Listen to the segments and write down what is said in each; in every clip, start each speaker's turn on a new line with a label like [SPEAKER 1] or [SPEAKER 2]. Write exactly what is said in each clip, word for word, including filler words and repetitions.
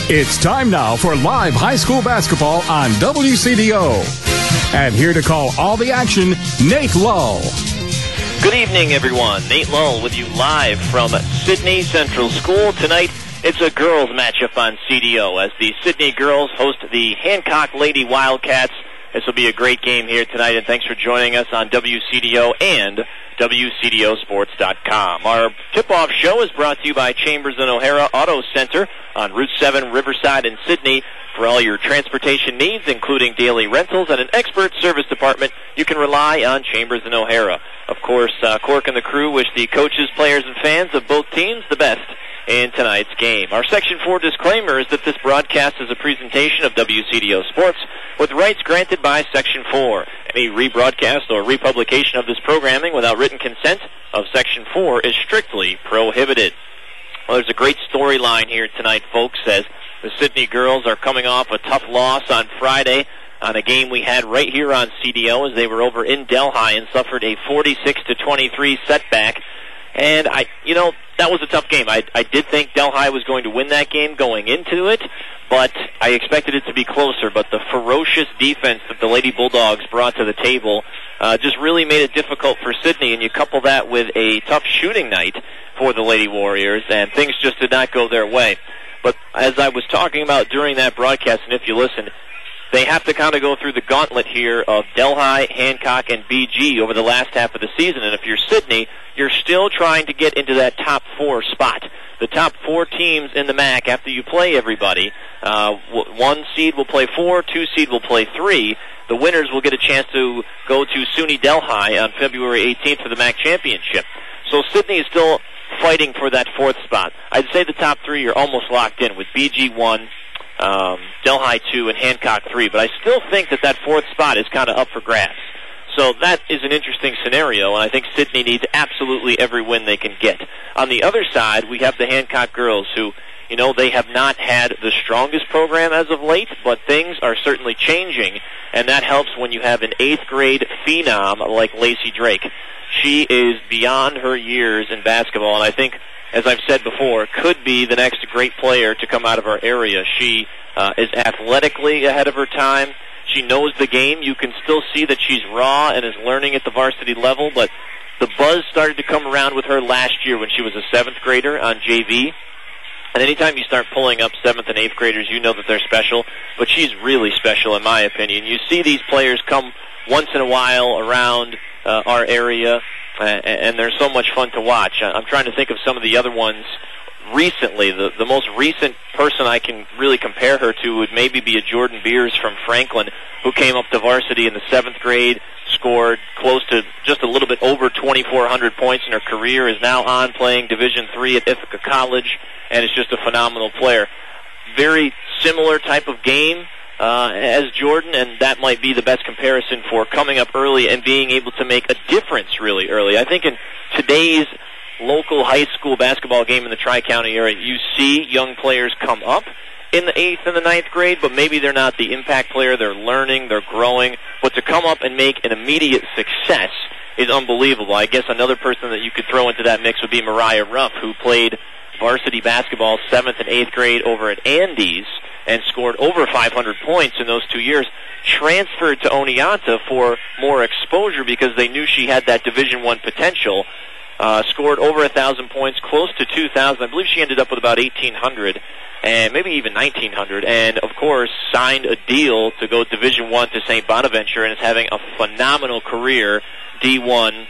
[SPEAKER 1] It's time now for live high school basketball on W C D O. And here to call all the action, Nate Lull.
[SPEAKER 2] Good evening, everyone. Nate Lull with you live from Sidney Central School. Tonight, it's a girls' matchup on C D O as the Sidney girls host the Hancock Lady Wildcats. This will be a great game here tonight, and thanks for joining us on W C D O and W C D O sports dot com. Our tip-off show is brought to you by Chambers and O'Hara Auto Center on Route seven, Riverside in Sidney. For all your transportation needs, including daily rentals and an expert service department, you can rely on Chambers and O'Hara. Of course, uh, Cork and the crew wish the coaches, players, and fans of both teams the best in tonight's game. Our Section four disclaimer is that this broadcast is a presentation of W C D O Sports with rights granted by Section four. Any rebroadcast or republication of this programming without written consent of Section four is strictly prohibited. Well, there's a great storyline here tonight, folks, as the Sidney girls are coming off a tough loss on Friday on a game we had right here on C D O as they were over in Delhi and suffered a forty-six to twenty-three setback. And, I, you know, that was a tough game. I, I did think Delhi was going to win that game going into it, but I expected it to be closer. But the ferocious defense that the Lady Bulldogs brought to the table uh, just really made it difficult for Sidney, and you couple that with a tough shooting night for the Lady Warriors, and things just did not go their way. But as I was talking about during that broadcast, and if you listen, they have to kind of go through the gauntlet here of Delhi, Hancock, and B G over the last half of the season. And if you're Sidney, you're still trying to get into that top four spot. The top four teams in the M A C, after you play everybody, uh, one seed will play four, two seed will play three. The winners will get a chance to go to SUNY Delhi on February eighteenth for the M A C championship. So Sidney is still fighting for that fourth spot. I'd say the top three are almost locked in with B G one, um, Delhi two, and Hancock three. But I still think that that fourth spot is kind of up for grabs. So that is an interesting scenario, and I think Sidney needs absolutely every win they can get. On the other side, we have the Hancock girls who, you know, they have not had the strongest program as of late, but things are certainly changing, and that helps when you have an eighth grade phenom like Lacey Drake. She is beyond her years in basketball, and I think, as I've said before, could be the next great player to come out of our area. She uh, is athletically ahead of her time. She knows the game. You can still see that she's raw and is learning at the varsity level, but the buzz started to come around with her last year when she was a seventh grader on J V. And anytime you start pulling up seventh and eighth graders, you know that they're special, but she's really special in my opinion. You see these players come once in a while around uh, our area, uh, and they're so much fun to watch. I'm trying to think of some of the other ones recently. The, the most recent person I can really compare her to would maybe be a Jordan Beers from Franklin, who came up to varsity in the seventh grade, scored close to just a little bit over twenty-four hundred points in her career, is now on playing Division three at Ithaca College, and is just a phenomenal player. Very similar type of game uh, as Jordan, and that might be the best comparison for coming up early and being able to make a difference really early. I think in today's local high school basketball game in the Tri-County area, you see young players come up in the eighth and the ninth grade, but maybe they're not the impact player. They're learning, they're growing, but to come up and make an immediate success is unbelievable. I guess another person that you could throw into that mix would be Mariah Ruff, who played varsity basketball seventh and eighth grade over at Andes and scored over five hundred points in those two years, transferred to Oneonta for more exposure because they knew she had that Division One potential. Uh, scored over one thousand points, close to two thousand. I believe she ended up with about eighteen hundred, and maybe even nineteen hundred. And, of course, signed a deal to go Division One to Saint Bonaventure and is having a phenomenal career, D one,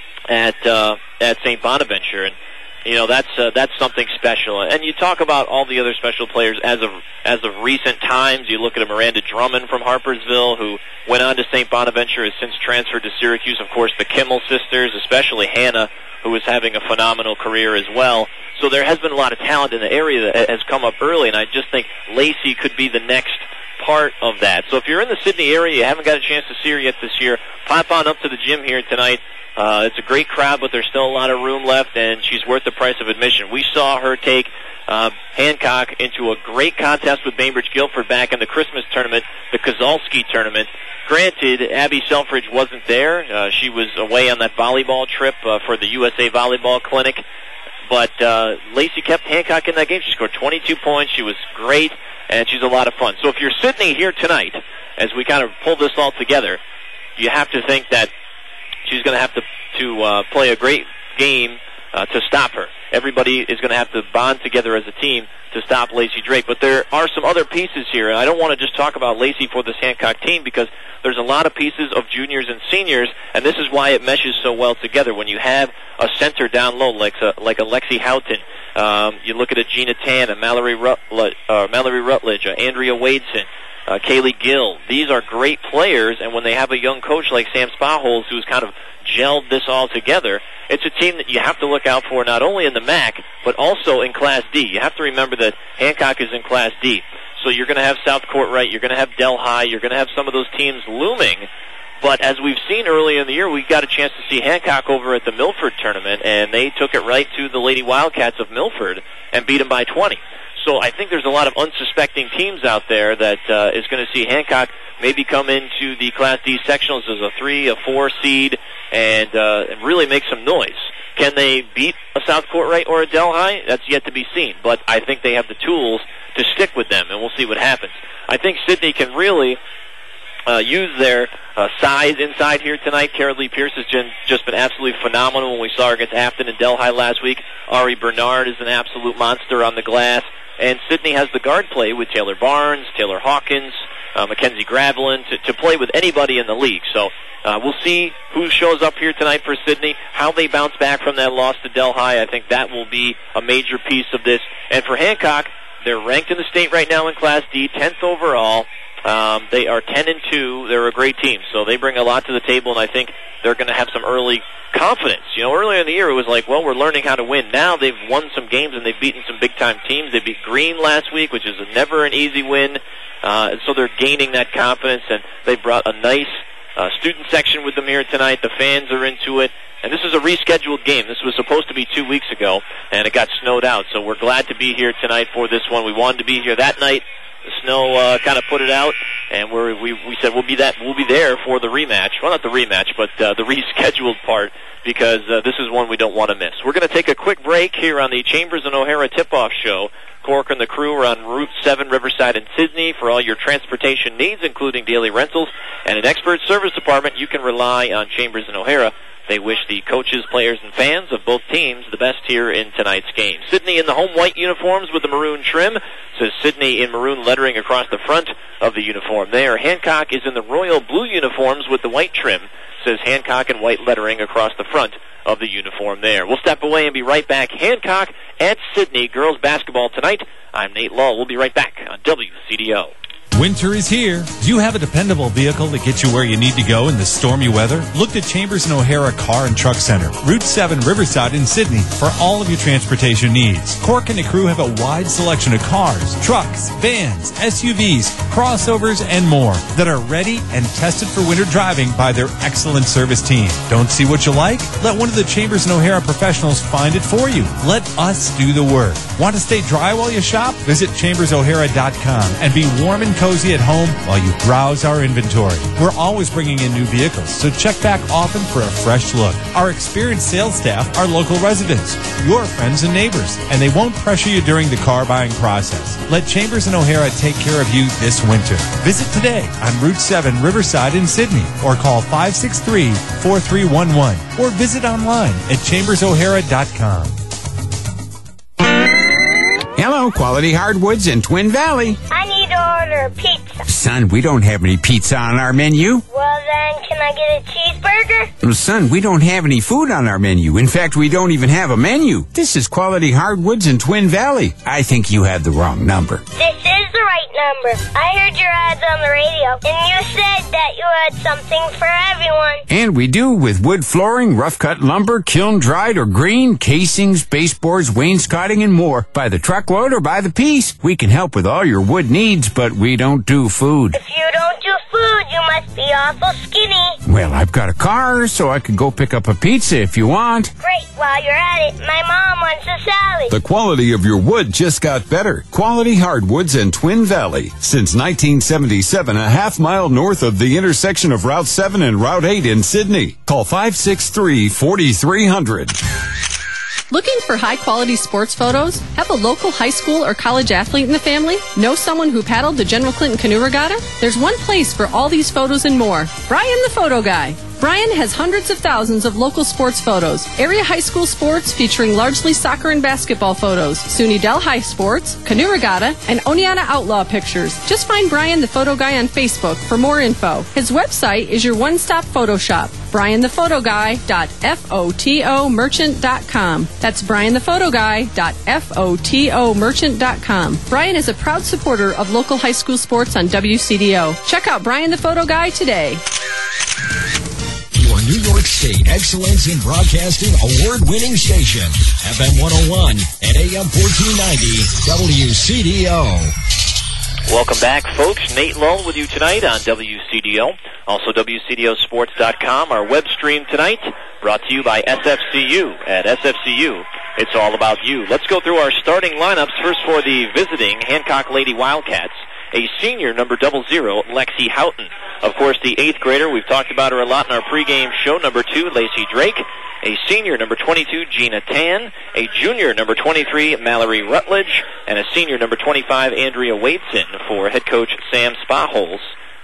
[SPEAKER 2] at uh, at Saint Bonaventure. And, you know, that's uh, that's something special. And you talk about all the other special players as of as of recent times. You look at a Miranda Drummond from Harpersville, who went on to Saint Bonaventure, has since transferred to Syracuse. Of course, the Kimmel sisters, especially Hannah, who is having a phenomenal career as well. So there has been a lot of talent in the area that has come up early, and I just think Lacey could be the next part of that. So if you're in the Sidney area, you haven't got a chance to see her yet this year, pop on up to the gym here tonight. Uh, it's a great crowd, but there's still a lot of room left, and she's worth the price of admission. We saw her take uh, Hancock into a great contest with Bainbridge Guilford back in the Christmas tournament, the Kozalski tournament. Granted, Abby Selfridge wasn't there. Uh, she was away on that volleyball trip uh, for the U S A Volleyball Clinic. But uh, Lacey kept Hancock in that game. She scored twenty-two points. She was great, and she's a lot of fun. So if you're Sydney here tonight, as we kind of pull this all together, you have to think that she's going to have to, to uh, play a great game uh, to stop her. Everybody is going to have to bond together as a team to stop Lacey Drake. But there are some other pieces here, and I don't want to just talk about Lacey for this Hancock team because there's a lot of pieces of juniors and seniors, and this is why it meshes so well together. When you have a center down low like a, like a Lexi Houghton, um, you look at a Gina Tan, a Mallory, Rutledge, uh, Mallory Rutledge, uh, Andrea Wadeson, uh, Kaylee Gill. These are great players, and when they have a young coach like Sam Spahols who's kind of gelled this all together, it's a team that you have to look out for not only in the M A C, but also in Class D. You have to remember that Hancock is in Class D. So you're going to have South Courtright, you're going to have Delhi, you're going to have some of those teams looming. But as we've seen earlier in the year, we got a chance to see Hancock over at the Milford tournament, and they took it right to the Lady Wildcats of Milford and beat them by twenty. So I think there's a lot of unsuspecting teams out there that uh, is going to see Hancock maybe come into the Class D sectionals as a three, a four seed, and, uh, and really make some noise. Can they beat a South Courtright or a Delhi? That's yet to be seen. But I think they have the tools to stick with them, and we'll see what happens. I think Sydney can really uh, use their uh, size inside here tonight. Kara Lee Pierce has been, just been absolutely phenomenal when we saw her against Afton and Delhi last week. Ari Bernard is an absolute monster on the glass. And Sydney has the guard play with Taylor Barnes, Taylor Hawkins, uh, Mackenzie Gravelin to, to play with anybody in the league. So uh, we'll see who shows up here tonight for Sydney, how they bounce back from that loss to Delhi. I think that will be a major piece of this. And for Hancock, they're ranked in the state right now in Class D, tenth overall. Um, they are ten and two. They're a great team, so they bring a lot to the table, and I think they're going to have some early confidence. You know, earlier in the year it was like, well, we're learning how to win. Now they've won some games and they've beaten some big-time teams. They beat Green last week, which is a never an easy win, uh, and so they're gaining that confidence, and they brought a nice uh, student section with them here tonight. The fans are into it. And this is a rescheduled game. This was supposed to be two weeks ago, and it got snowed out. So we're glad to be here tonight for this one. We wanted to be here that night. The snow uh, kind of put it out, and we're, we we said we'll be that we'll be there for the rematch. Well, not the rematch, but uh, the rescheduled part, because uh, this is one we don't want to miss. We're going to take a quick break here on the Chambers and O'Hara Tip-Off Show. Cork and the crew are on Route seven, Riverside and Sydney for all your transportation needs, including daily rentals. And an expert service department, you can rely on Chambers and O'Hara. They wish the coaches, players, and fans of both teams the best here in tonight's game. Sydney in the home white uniforms with the maroon trim. Says Sydney in maroon lettering across the front of the uniform there. Hancock is in the royal blue uniforms with the white trim. Says Hancock in white lettering across the front of the uniform there. We'll step away and be right back. Hancock at Sydney, girls basketball tonight. I'm Nate Lull. We'll be right back on W C D O.
[SPEAKER 3] Winter is here. Do you have a dependable vehicle that gets you where you need to go in the stormy weather? Look at Chambers and O'Hara Car and Truck Center, Route seven, Riverside in Sydney, for all of your transportation needs. Cork and the crew have a wide selection of cars, trucks, vans, S U Vs, crossovers, and more that are ready and tested for winter driving by their excellent service team. Don't see what you like? Let one of the Chambers and O'Hara professionals find it for you. Let us do the work. Want to stay dry while you shop? Visit chambers o'hara dot com and be warm and cozy at home while you browse our inventory. We're always bringing in new vehicles, so check back often for a fresh look. Our experienced sales staff are local residents, your friends and neighbors, and they won't pressure you during the car buying process. Let Chambers and O'Hara take care of you this winter. Visit today on Route seven, Riverside in Sydney, or call five six three, four three one one, or visit online at chambers o'hara dot com.
[SPEAKER 4] Hello, Quality Hardwoods in Twin Valley.
[SPEAKER 5] I need to order pizza.
[SPEAKER 4] Son, we don't have any pizza on our menu.
[SPEAKER 5] Well, then, can I get a cheeseburger?
[SPEAKER 4] Son, we don't have any food on our menu. In fact, we don't even have a menu. This is Quality Hardwoods in Twin Valley. I think you have the wrong number.
[SPEAKER 5] This is the right number. I heard your ads on the radio, and you said that you had something for everyone.
[SPEAKER 4] And we do, with wood flooring, rough-cut lumber, kiln-dried or green, casings, baseboards, wainscoting, and more. By the truckload or by the piece. We can help with all your wood needs, but we don't do food.
[SPEAKER 5] If you don't do food, you must be awful skinny.
[SPEAKER 4] Well, I've got a car, so I could go pick up a pizza if you want.
[SPEAKER 5] Great. While you're at it, my mom wants a salad.
[SPEAKER 6] The quality of your wood just got better. Quality Hardwoods in Twin Valley. Since nineteen seventy-seven, a half mile north of the intersection of Route seven and Route eight in Sydney. Call five six three, four three zero zero.
[SPEAKER 7] Looking for high-quality sports photos? Have a local high school or college athlete in the family? Know someone who paddled the General Clinton Canoe Regatta? There's one place for all these photos and more. Brian the Photo Guy. Brian has hundreds of thousands of local sports photos, area high school sports featuring largely soccer and basketball photos, SUNY Del High sports, Canoe Regatta, and Oneonta Outlaw pictures. Just find Brian the Photo Guy on Facebook for more info. His website is your one-stop photo shop, brian the photo guy dot photo merchant dot com. That's brian the photo guy dot photo merchant dot com. Brian is a proud supporter of local high school sports on W C D O. Check out Brian the Photo Guy today.
[SPEAKER 8] Your New York State Excellence in Broadcasting award-winning station, F M one oh one and A M fourteen ninety, W C D O.
[SPEAKER 2] Welcome back, folks. Nate Lull with you tonight on W C D O. Also, W C D O sports dot com, our web stream tonight, brought to you by S F C U. At S F C U, it's all about you. Let's go through our starting lineups. First for the visiting Hancock Lady Wildcats, a senior, number double zero, Lexi Houghton. Of course, the eighth grader, we've talked about her a lot in our pregame show, number two, Lacey Drake. A senior, number twenty-two, Gina Tan. A junior, number twenty-three, Mallory Rutledge. And a senior, number twenty-five, Andrea Wadeson, for head coach Sam Spahols,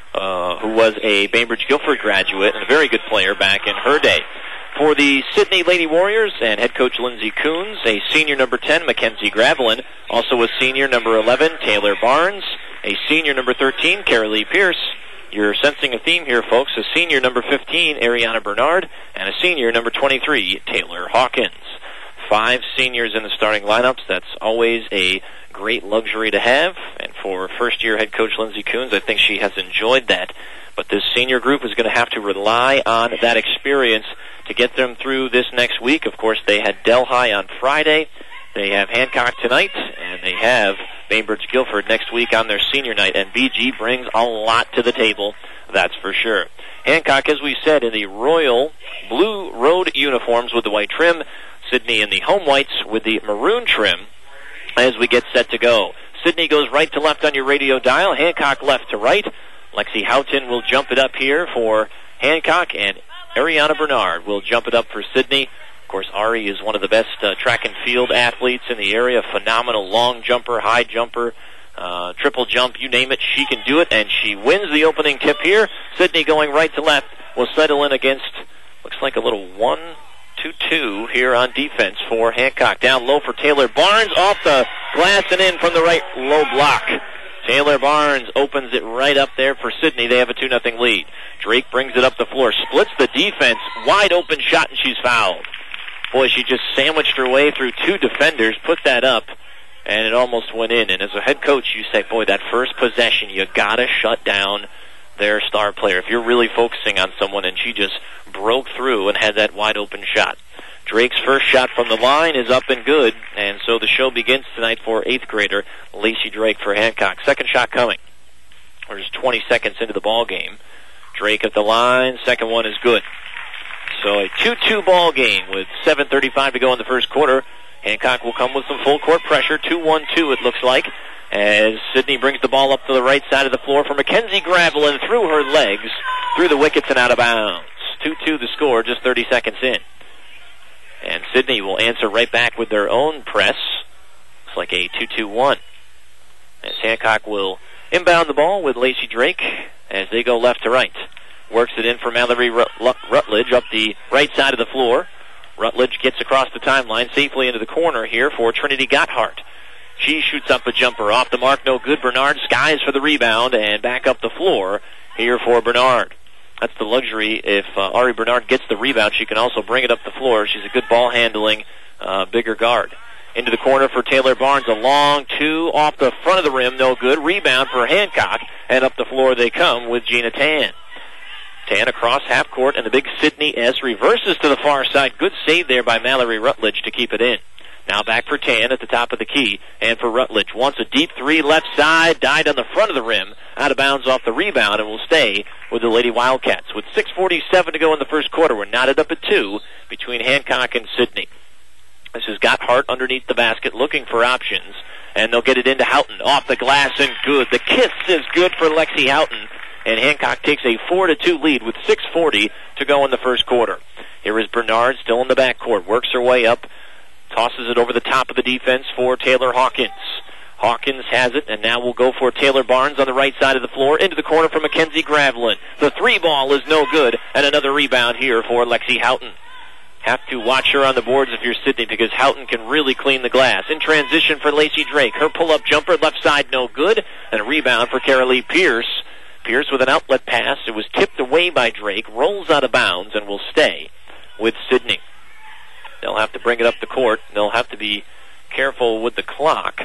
[SPEAKER 2] uh, who was a Bainbridge Guilford graduate and a very good player back in her day. For the Sydney Lady Warriors and head coach Lindsey Coons, a senior, number ten, Mackenzie Gravelin. Also a senior, number eleven, Taylor Barnes. A senior, number thirteen, Carolee Pierce. You're sensing a theme here, folks. A senior, number fifteen, Ariana Bernard, and a senior, number twenty-three, Taylor Hawkins. Five seniors in the starting lineups. That's always a great luxury to have. And for first-year head coach Lindsey Coons, I think she has enjoyed that. But this senior group is going to have to rely on that experience to get them through this next week. Of course, they had Delhi on Friday. They have Hancock tonight, and they have Bainbridge Guilford next week on their senior night, and B G brings a lot to the table, that's for sure. Hancock, as we said, in the royal blue road uniforms with the white trim, Sydney in the home whites with the maroon trim as we get set to go. Sydney goes right to left on your radio dial, Hancock left to right. Lexi Houghton will jump it up here for Hancock, and Ariana Bernard will jump it up for Sydney. Of course, Ari is one of the best uh, track and field athletes in the area. Phenomenal long jumper, high jumper, uh, triple jump, you name it, she can do it, and she wins the opening tip here. Sydney going right to left will settle in against, looks like a little one two two here on defense for Hancock. Down low for Taylor Barnes, off the glass and in from the right, low block. Taylor Barnes opens it right up there for Sydney. They have a two nothing lead. Drake brings it up the floor, splits the defense, wide open shot, and she's fouled. Boy, she just sandwiched her way through two defenders, put that up, and it almost went in. And as a head coach, you say, boy, that first possession, you gotta shut down their star player. If you're really focusing on someone, and she just broke through and had that wide open shot. Drake's first shot from the line is up and good, and so the show begins tonight for eighth grader Lacey Drake for Hancock. Second shot coming. There's twenty seconds into the ball game. Drake at the line, second one is good. So a two two ball game with seven thirty-five to go in the first quarter. Hancock will come with some full court pressure. two one two it looks like, as Sydney brings the ball up to the right side of the floor for Mackenzie Gravelin through her legs, through the wickets and out of bounds. two two the score, just thirty seconds in. And Sydney will answer right back with their own press. Looks like a two two one. As Hancock will inbound the ball with Lacey Drake as they go left to right. Works it in for Mallory Rutledge up the right side of the floor. Rutledge gets across the timeline safely into the corner here for Trinity Gotthard. She shoots up a jumper off the mark, no good. Bernard skies for the rebound and back up the floor here for Bernard. That's the luxury. If uh, Ari Bernard gets the rebound, she can also bring it up the floor. She's a good ball handling, uh, bigger guard. Into the corner for Taylor Barnes, a long two off the front of the rim, no good. Rebound for Hancock, and up the floor they come with Gina Tan. Tan across half court, and the big Sydney S reverses to the far side. Good save there by Mallory Rutledge to keep it in. Now back for Tan at the top of the key, and for Rutledge. Wants a deep three left side, died on the front of the rim, out of bounds off the rebound, and will stay with the Lady Wildcats. With six forty-seven to go in the first quarter, we're knotted up at two between Hancock and Sydney. This has got Hart underneath the basket looking for options, and they'll get it into Houghton. Off the glass and good. The kiss is good for Lexi Houghton, and Hancock takes a four to two lead with six forty to go in the first quarter. Here is Bernard still in the backcourt. Works her way up tosses it over the top of the defense for Taylor Hawkins. Hawkins has it, and now we'll go for Taylor Barnes on the right side of the floor, into the corner for Mackenzie Gravelin. The three ball is no good, and another rebound here for Lexi Houghton. Have to watch her on the boards if you're Sydney, because Houghton can really clean the glass. In transition for Lacey Drake. Her pull-up jumper, left side, no good, and a rebound for Carolee Pierce. Pierce with an outlet pass. It was tipped away by Drake, rolls out of bounds, and will stay with Sydney. They'll have to bring it up the court. They'll have to be careful with the clock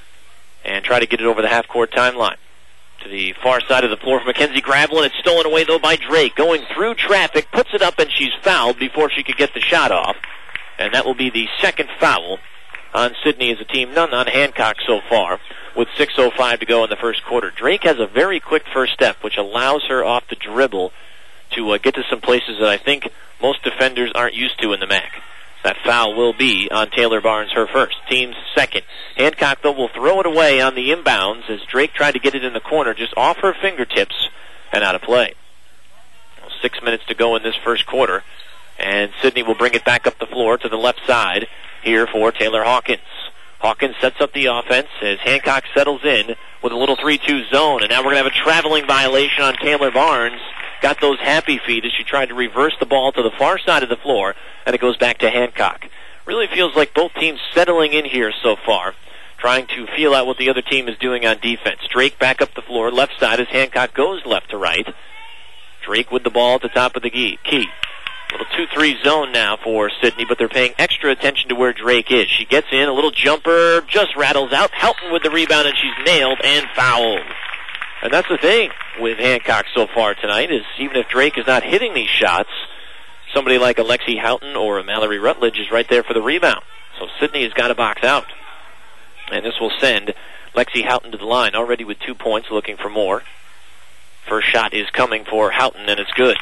[SPEAKER 2] and try to get it over the half-court timeline. To the far side of the floor for Mackenzie Gravelin. It's stolen away, though, by Drake. Going through traffic, puts it up, and she's fouled before she could get the shot off. And that will be the second foul on Sydney as a team. None on Hancock so far, with six oh five to go in the first quarter. Drake has a very quick first step, which allows her off the dribble to uh, get to some places that I think most defenders aren't used to in the M A C. That foul will be on Taylor Barnes, her first. Team's second. Hancock, though, will throw it away on the inbounds as Drake tried to get it in the corner, just off her fingertips and out of play. Well, six minutes to go in this first quarter, and Sydney will bring it back up the floor to the left side here for Taylor Hawkins. Hawkins sets up the offense as Hancock settles in with a little three two zone, and now we're going to have a traveling violation on Taylor Barnes. Got those happy feet as she tried to reverse the ball to the far side of the floor, and it goes back to Hancock. Really feels like both teams settling in here so far, trying to feel out what the other team is doing on defense. Drake back up the floor, left side as Hancock goes left to right. Drake with the ball at the top of the key. Little two three zone now for Sydney, but they're paying extra attention to where Drake is. She gets in, a little jumper, just rattles out. Houghton with the rebound, and she's nailed and fouled. And that's the thing with Hancock so far tonight, is even if Drake is not hitting these shots, somebody like Alexi Houghton or a Mallory Rutledge is right there for the rebound. So Sydney has got to box out. And this will send Lexi Houghton to the line, already with two points, looking for more. First shot is coming for Houghton, and it's good.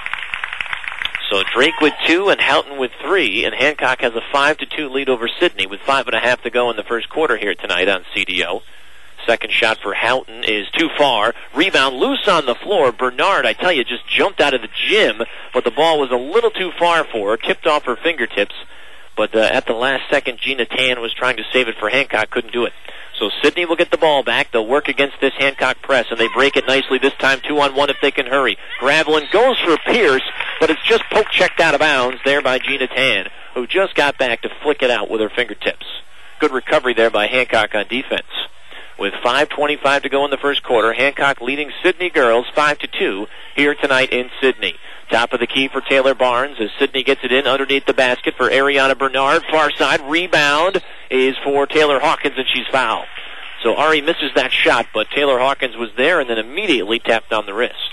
[SPEAKER 2] So Drake with two and Houghton with three, and Hancock has a five to two lead over Sydney with five and a half to go in the first quarter here tonight on C D O. Second shot for Houghton is too far. Rebound loose on the floor. Bernard, I tell you, just jumped out of the gym, but the ball was a little too far for her, tipped off her fingertips. But uh, at the last second, Gina Tan was trying to save it for Hancock, couldn't do it. So Sydney will get the ball back. They'll work against this Hancock press, and they break it nicely this time, two on one if they can hurry. Gravelin goes for Pierce, but it's just poke-checked out of bounds there by Gina Tan, who just got back to flick it out with her fingertips. Good recovery there by Hancock on defense. With five twenty-five to go in the first quarter, Hancock leading Sydney girls five to two here tonight in Sydney. Top of the key for Taylor Barnes as Sydney gets it in underneath the basket for Ariana Bernard. Far side rebound is for Taylor Hawkins, and she's fouled. So Ari misses that shot, but Taylor Hawkins was there and then immediately tapped on the wrist.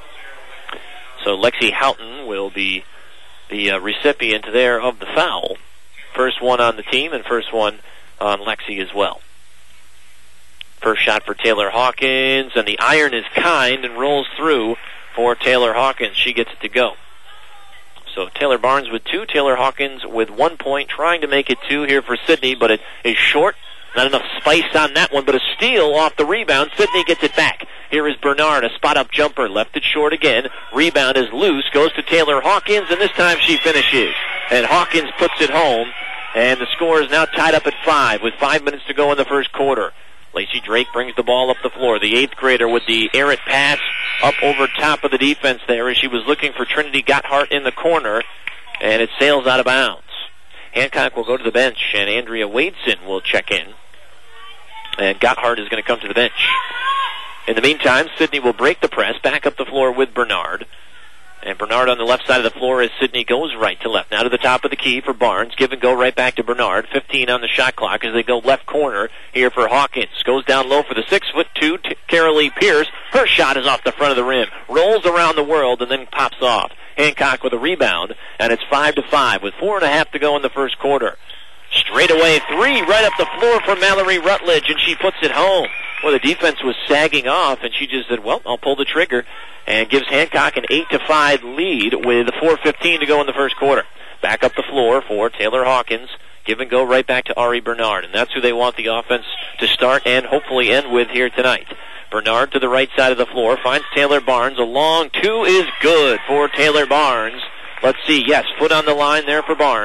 [SPEAKER 2] So Lexi Houghton will be the uh, recipient there of the foul. First one on the team and first one on Lexi as well. First shot for Taylor Hawkins, and the iron is kind and rolls through for Taylor Hawkins. She gets it to go. So Taylor Barnes with two, Taylor Hawkins with one point, trying to make it two here for Sydney, but it is short. Not enough spice on that one, but a steal off the rebound. Sydney gets it back. Here is Bernard, a spot-up jumper, left it short again. Rebound is loose, goes to Taylor Hawkins, and this time she finishes. And Hawkins puts it home, and the score is now tied up at five with five minutes to go in the first quarter. Lacey Drake brings the ball up the floor. The eighth grader with the errant pass up over top of the defense there as she was looking for Trinity Gotthard in the corner, and it sails out of bounds. Hancock will go to the bench, and Andrea Wadeson will check in. And Gotthard is going to come to the bench. In the meantime, Sydney will break the press, back up the floor with Bernard. And Bernard on the left side of the floor as Sydney goes right to left. Now to the top of the key for Barnes. Give and go right back to Bernard. fifteen on the shot clock as they go left corner here for Hawkins. Goes down low for the six foot two, t- Carolee Pierce. Her shot is off the front of the rim. Rolls around the world and then pops off. Hancock with a rebound, and it's five to five with four and a half to go in the first quarter. Straight away three right up the floor for Mallory Rutledge, and she puts it home. Well, the defense was sagging off, and she just said, well, I'll pull the trigger, and gives Hancock an eight to five lead with four fifteen to go in the first quarter. Back up the floor for Taylor Hawkins. Give and go right back to Ari Bernard, and that's who they want the offense to start and hopefully end with here tonight. Bernard to the right side of the floor, finds Taylor Barnes. A long two is good for Taylor Barnes. Let's see, yes, foot on the line there for Barnes.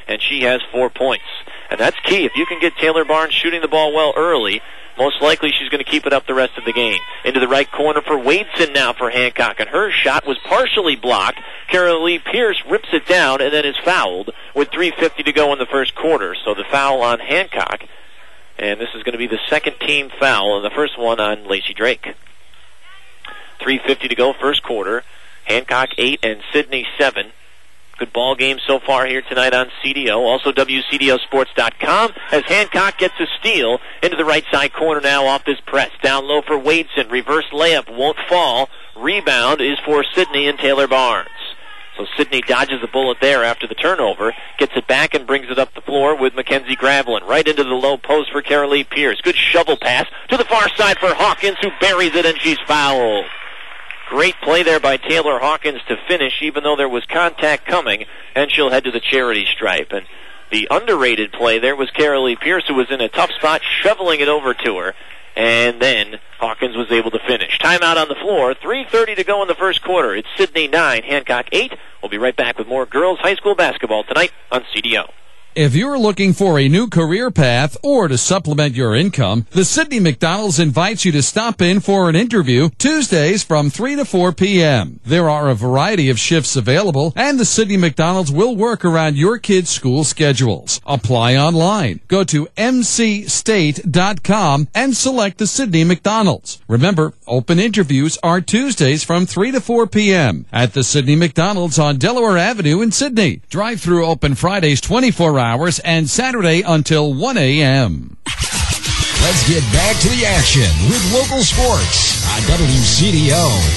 [SPEAKER 2] and she has four points. And that's key. If you can get Taylor Barnes shooting the ball well early, most likely she's going to keep it up the rest of the game. Into the right corner for Wadeson now for Hancock, and her shot was partially blocked. Carolee Pierce rips it down and then is fouled with three fifty to go in the first quarter. So the foul on Hancock, and this is going to be the second team foul, and the first one on Lacey Drake. three fifty to go, first quarter. Hancock eight and Sydney seven. Good ball game so far here tonight on C D O. Also W C D O Sports dot com as Hancock gets a steal into the right side corner now off this press. Down low for Wadeson. Reverse layup won't fall. Rebound is for Sydney and Taylor Barnes. So Sydney dodges a bullet there after the turnover. Gets it back and brings it up the floor with Mackenzie Gravelin. Right into the low post for Carolee Pierce. Good shovel pass to the far side for Hawkins, who buries it, and she's fouled. Great play there by Taylor Hawkins to finish, even though there was contact coming, and she'll head to the charity stripe. And the underrated play there was Carolee Pierce, who was in a tough spot, shoveling it over to her, and then Hawkins was able to finish. Timeout on the floor, three thirty to go in the first quarter. It's Sydney nine, Hancock eight. We'll be right back with more girls high school basketball tonight on C D O.
[SPEAKER 9] If you're looking for a new career path or to supplement your income, the Sydney McDonald's invites you to stop in for an interview Tuesdays from three to four p.m. There are a variety of shifts available, and the Sydney McDonald's will work around your kids' school schedules. Apply online. Go to m c state dot com and select the Sydney McDonald's. Remember, open interviews are Tuesdays from three to four p.m. at the Sydney McDonald's on Delaware Avenue in Sydney. Drive-through open Fridays twenty-four hours and Saturday until one a.m.
[SPEAKER 8] Let's get back to the action with local sports on W C D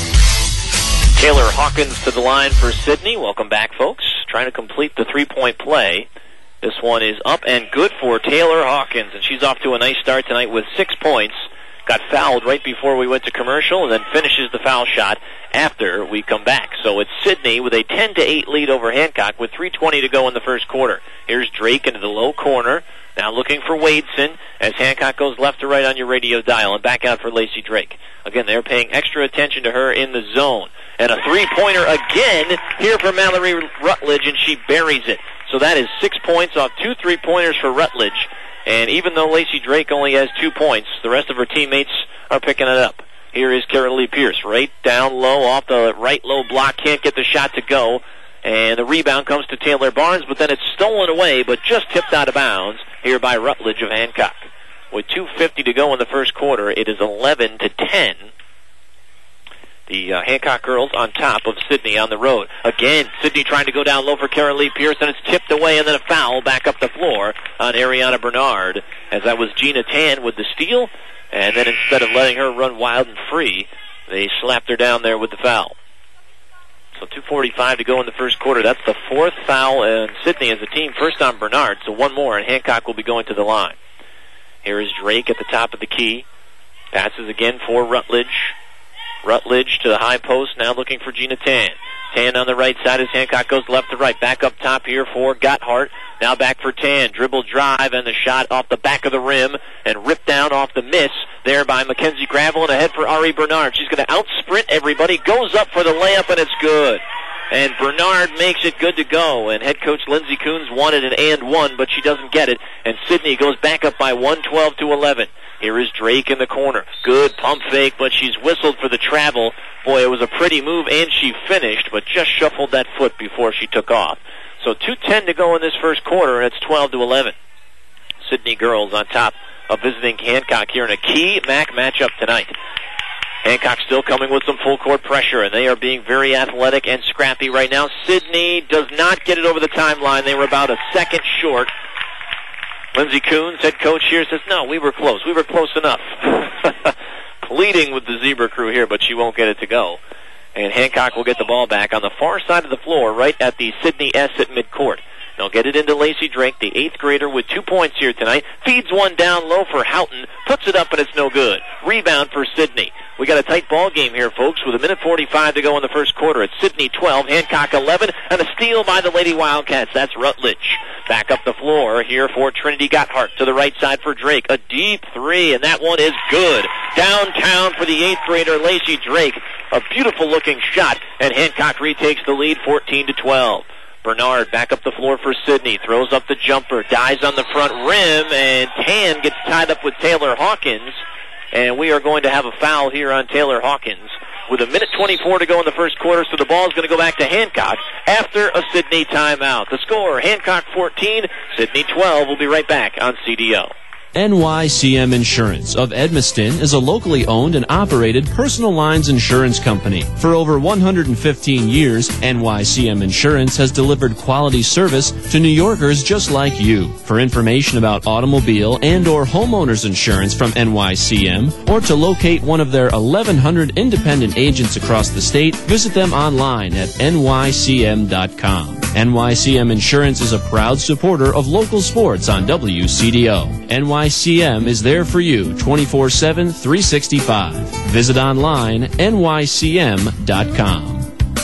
[SPEAKER 8] O.
[SPEAKER 2] Taylor Hawkins to the line for Sydney. Welcome back, folks. Trying to complete the three-point play. This one is up and good for Taylor Hawkins, and she's off to a nice start tonight with six points. Got fouled right before we went to commercial, and then finishes the foul shot after we come back. So it's Sydney with a ten to eight lead over Hancock with three twenty to go in the first quarter. Here's Drake into the low corner. Now looking for Wadeson as Hancock goes left to right on your radio dial, and back out for Lacey Drake. Again, they're paying extra attention to her in the zone. And a three-pointer again here for Mallory Rutledge, and she buries it. So that is six points off two three-pointers for Rutledge. And even though Lacey Drake only has two points, the rest of her teammates are picking it up. Here is Carolee Pierce, right down low off the right low block. Can't get the shot to go. And the rebound comes to Taylor Barnes, but then it's stolen away, but just tipped out of bounds here by Rutledge of Hancock. With two fifty to go in the first quarter, it is eleven to ten. The uh, Hancock girls on top of Sydney on the road. Again, Sydney trying to go down low for Carolee Pierce, and it's tipped away, and then a foul back up the floor on Ariana Bernard, as that was Gina Tan with the steal, and then instead of letting her run wild and free, they slapped her down there with the foul. So two forty-five to go in the first quarter. That's the fourth foul in Sydney as a team, first on Bernard, so one more, and Hancock will be going to the line. Here is Drake at the top of the key. Passes again for Rutledge. Rutledge to the high post, now looking for Gina Tan. Tan on the right side as Hancock goes left to right. Back up top here for Gotthard. Now back for Tan. Dribble drive and the shot off the back of the rim and ripped down off the miss there by Mackenzie Gravel, and ahead for Ari Bernard. She's going to out-sprint everybody. Goes up for the layup, and it's good. And Bernard makes it good to go. And head coach Lindsey Coons wanted an and one, but she doesn't get it. And Sydney goes back up by one twelve to eleven. Here is Drake in the corner. Good pump fake, but she's whistled for the travel. Boy, it was a pretty move, and she finished, but just shuffled that foot before she took off. So two ten to go in this first quarter, and it's twelve to eleven. Sydney girls on top of visiting Hancock here in a key M A C matchup tonight. Hancock still coming with some full court pressure, and they are being very athletic and scrappy right now. Sydney does not get it over the timeline. They were about a second short. Lindsey Coons, head coach here, says, no, we were close. We were close enough. Pleading with the Zebra crew here, but she won't get it to go. And Hancock will get the ball back on the far side of the floor, right at the Sydney S at midcourt. They'll get it into Lacey Drake, the eighth grader with two points here tonight. Feeds one down low for Houghton. Puts it up, and it's no good. Rebound for Sydney. We got a tight ball game here, folks, with a minute forty-five to go in the first quarter. It's Sydney twelve, Hancock eleven, and a steal by the Lady Wildcats. That's Rutledge. Back up the floor here for Trinity Gotthard to the right side for Drake. A deep three, and that one is good. Downtown for the eighth grader, Lacey Drake. A beautiful looking shot, and Hancock retakes the lead fourteen to twelve. Bernard back up the floor for Sidney. Throws up the jumper. Dives on the front rim. And Tan gets tied up with Taylor Hawkins. And we are going to have a foul here on Taylor Hawkins with a minute twenty-four to go in the first quarter. So the ball is going to go back to Hancock after a Sidney timeout. The score, Hancock fourteen, Sidney twelve. We'll be right back on C D O.
[SPEAKER 10] N Y C M Insurance of Edmiston is a locally owned and operated personal lines insurance company. For over one hundred fifteen years, N Y C M Insurance has delivered quality service to New Yorkers just like you. For information about automobile and or homeowners insurance from N Y C M, or to locate one of their eleven hundred independent agents across the state, visit them online at N Y C M dot com. N Y C M Insurance is a proud supporter of local sports on W C D O. N Y C M is there for you twenty-four seven, three sixty-five. Visit online, N Y C M dot com.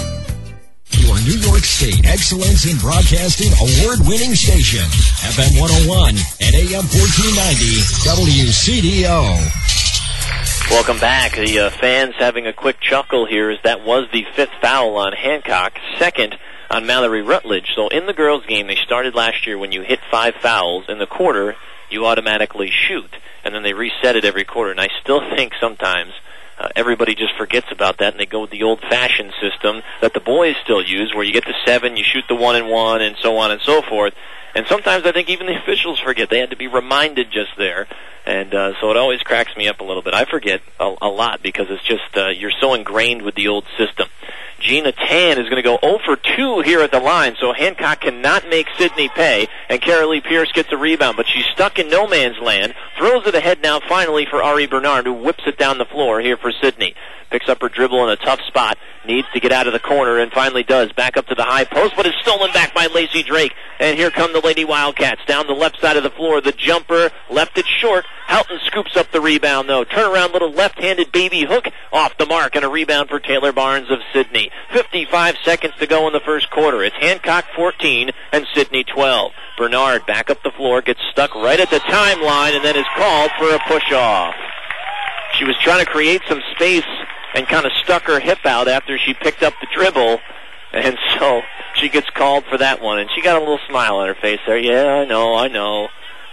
[SPEAKER 8] Your New York State Excellence in Broadcasting award-winning station, F M one oh one and A M fourteen ninety, W C D O.
[SPEAKER 2] Welcome back. The uh, fans having a quick chuckle here as that was the fifth foul on Hancock, second on Mallory Rutledge. So in the girls' game, they started last year when you hit five fouls in the quarter, you automatically shoot, and then they reset it every quarter. And I still think sometimes uh, everybody just forgets about that, and they go with the old-fashioned system that the boys still use, where you get to seven, you shoot the one and one, and so on and so forth. And sometimes I think even the officials forget. They had to be reminded just there. And uh, so it always cracks me up a little bit. I forget a, a lot because it's just uh, you're so ingrained with the old system. Gina Tan is going to go zero for two here at the line, so Hancock cannot make Sidney pay, and Carolee Pierce gets a rebound, but she's stuck in no man's land, throws it ahead now finally for Ari Bernard, who whips it down the floor here for Sidney. Picks up her dribble in a tough spot, needs to get out of the corner, and finally does. Back up to the high post, but is stolen back by Lacey Drake. And here come the Lady Wildcats down the left side of the floor. The jumper left it short. Houghton scoops up the rebound, though. Turnaround little left-handed baby hook off the mark, and a rebound for Taylor Barnes of Sidney. fifty-five seconds to go in the first quarter. It's Hancock fourteen and Sidney twelve. Bernard back up the floor, gets stuck right at the timeline, and then is called for a push-off. She was trying to create some space and kind of stuck her hip out after she picked up the dribble, and so she gets called for that one. And she got a little smile on her face there. Yeah, I know, I know.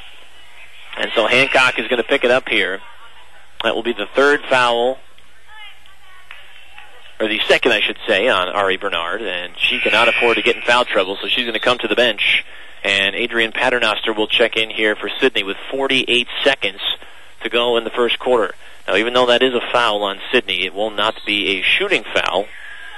[SPEAKER 2] And so Hancock is going to pick it up here. That will be the third foul, or the second, I should say, on Ari Bernard, and she cannot afford to get in foul trouble, so she's going to come to the bench. And Adrian Paternoster will check in here for Sidney with forty-eight seconds to go in the first quarter. Now, even though that is a foul on Sidney, it will not be a shooting foul.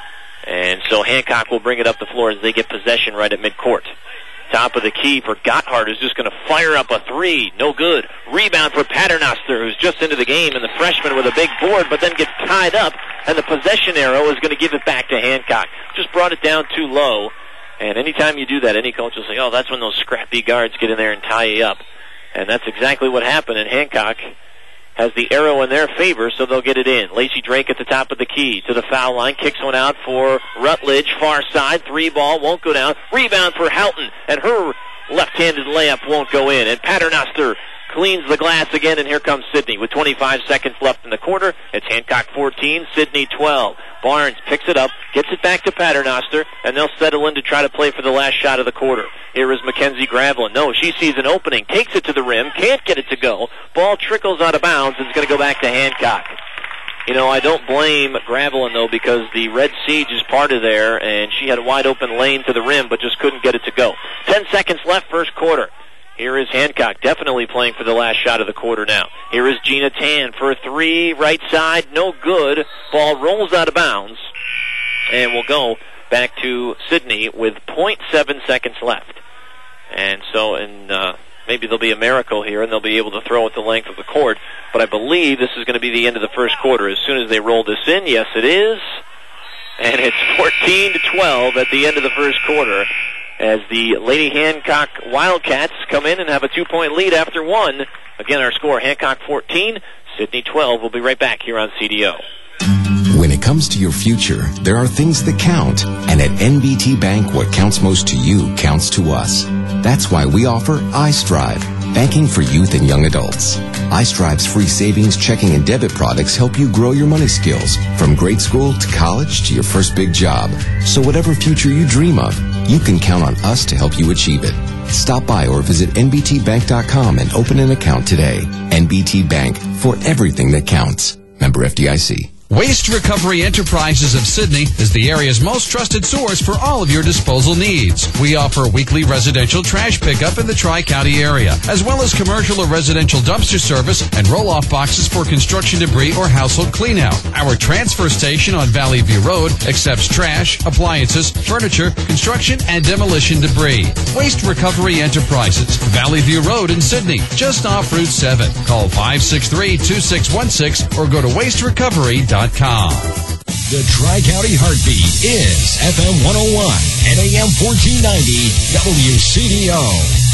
[SPEAKER 2] And so Hancock will bring it up the floor as they get possession right at midcourt. Top of the key for Gotthard, who's just going to fire up a three. No good. Rebound for Paternoster, who's just into the game, and the freshman with a big board, but then gets tied up, and the possession arrow is going to give it back to Hancock. Just brought it down too low. And anytime you do that, any coach will say, oh, that's when those scrappy guards get in there and tie you up. And that's exactly what happened, and Hancock has the arrow in their favor, so they'll get it in. Lacey Drake at the top of the key to the foul line, kicks one out for Rutledge, far side, three ball, won't go down. Rebound for Houghton, and her left-handed layup won't go in. And Paternoster cleans the glass again, and here comes Sidney with twenty-five seconds left in the quarter. It's Hancock fourteen, Sidney twelve. Barnes picks it up, gets it back to Paternoster, and they'll settle in to try to play for the last shot of the quarter. Here is Mackenzie Gravelin. No, she sees an opening, takes it to the rim, can't get it to go. Ball trickles out of bounds, and it's going to go back to Hancock. You know, I don't blame Gravelin, though, because the Red Siege is part of there, and she had a wide-open lane to the rim, but just couldn't get it to go. Ten seconds left, first quarter. Here is Hancock, definitely playing for the last shot of the quarter now. Here is Gina Tan for a three, right side, no good. Ball rolls out of bounds, and will go back to Sidney with point seven seconds left. And so, in, uh, maybe there'll be a miracle here, and they'll be able to throw it the length of the court. But I believe this is going to be the end of the first quarter. As soon as they roll this in, yes, it is. And it's fourteen to twelve at the end of the first quarter, as the Lady Hancock Wildcats come in and have a two-point lead after one. Again, our score, Hancock fourteen, Sidney twelve. We'll be right back here on C D O.
[SPEAKER 11] When it comes to your future, there are things that count. And at N B T Bank, what counts most to you counts to us. That's why we offer iStrive, banking for youth and young adults. iStrive's free savings, checking, and debit products help you grow your money skills from grade school to college to your first big job. So whatever future you dream of, you can count on us to help you achieve it. Stop by or visit N B T bank dot com and open an account today. N B T Bank, for everything that counts. Member F D I C.
[SPEAKER 9] Waste Recovery Enterprises of Sydney is the area's most trusted source for all of your disposal needs. We offer weekly residential trash pickup in the Tri-County area, as well as commercial or residential dumpster service and roll-off boxes for construction debris or household cleanout. Our transfer station on Valley View Road accepts trash, appliances, furniture, construction, and demolition debris. Waste Recovery Enterprises, Valley View Road in Sydney, just off Route seven. Call five six three, two six one six or go to waste recovery dot com.
[SPEAKER 8] The Tri-County Heartbeat is F M one oh one and A M fourteen ninety W C D O.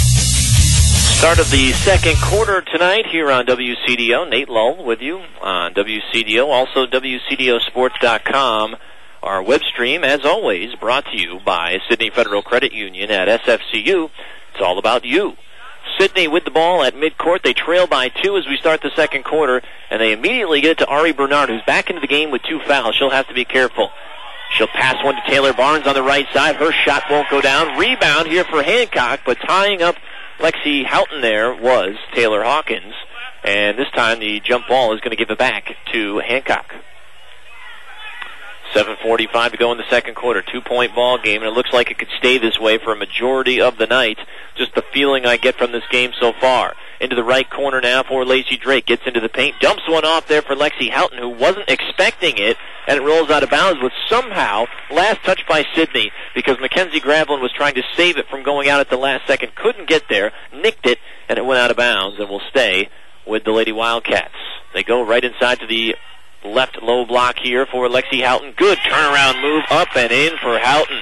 [SPEAKER 2] Start of the second quarter tonight here on W C D O. Nate Lull with you on W C D O. Also W C D O sports dot com. Our web stream, as always, brought to you by Sydney Federal Credit Union at S F C U. It's all about you. Sydney with the ball at midcourt. They trail by two as we start the second quarter, and they immediately get it to Ari Bernard, who's back into the game with two fouls. She'll have to be careful. She'll pass one to Taylor Barnes on the right side. Her shot won't go down. Rebound here for Hancock, but tying up Lexi Houghton there was Taylor Hawkins, and this time the jump ball is going to give it back to Hancock. seven forty-five to go in the second quarter. Two-point ball game, and it looks like it could stay this way for a majority of the night. Just the feeling I get from this game so far. Into the right corner now for Lacey Drake. Gets into the paint. Dumps one off there for Lexi Houghton, who wasn't expecting it, and it rolls out of bounds with somehow last touch by Sydney because Mackenzie Gravelin was trying to save it from going out at the last second. Couldn't get there. Nicked it, and it went out of bounds and will stay with the Lady Wildcats. They go right inside to the left low block here for Lexi Houghton. Good turnaround move up and in for Houghton.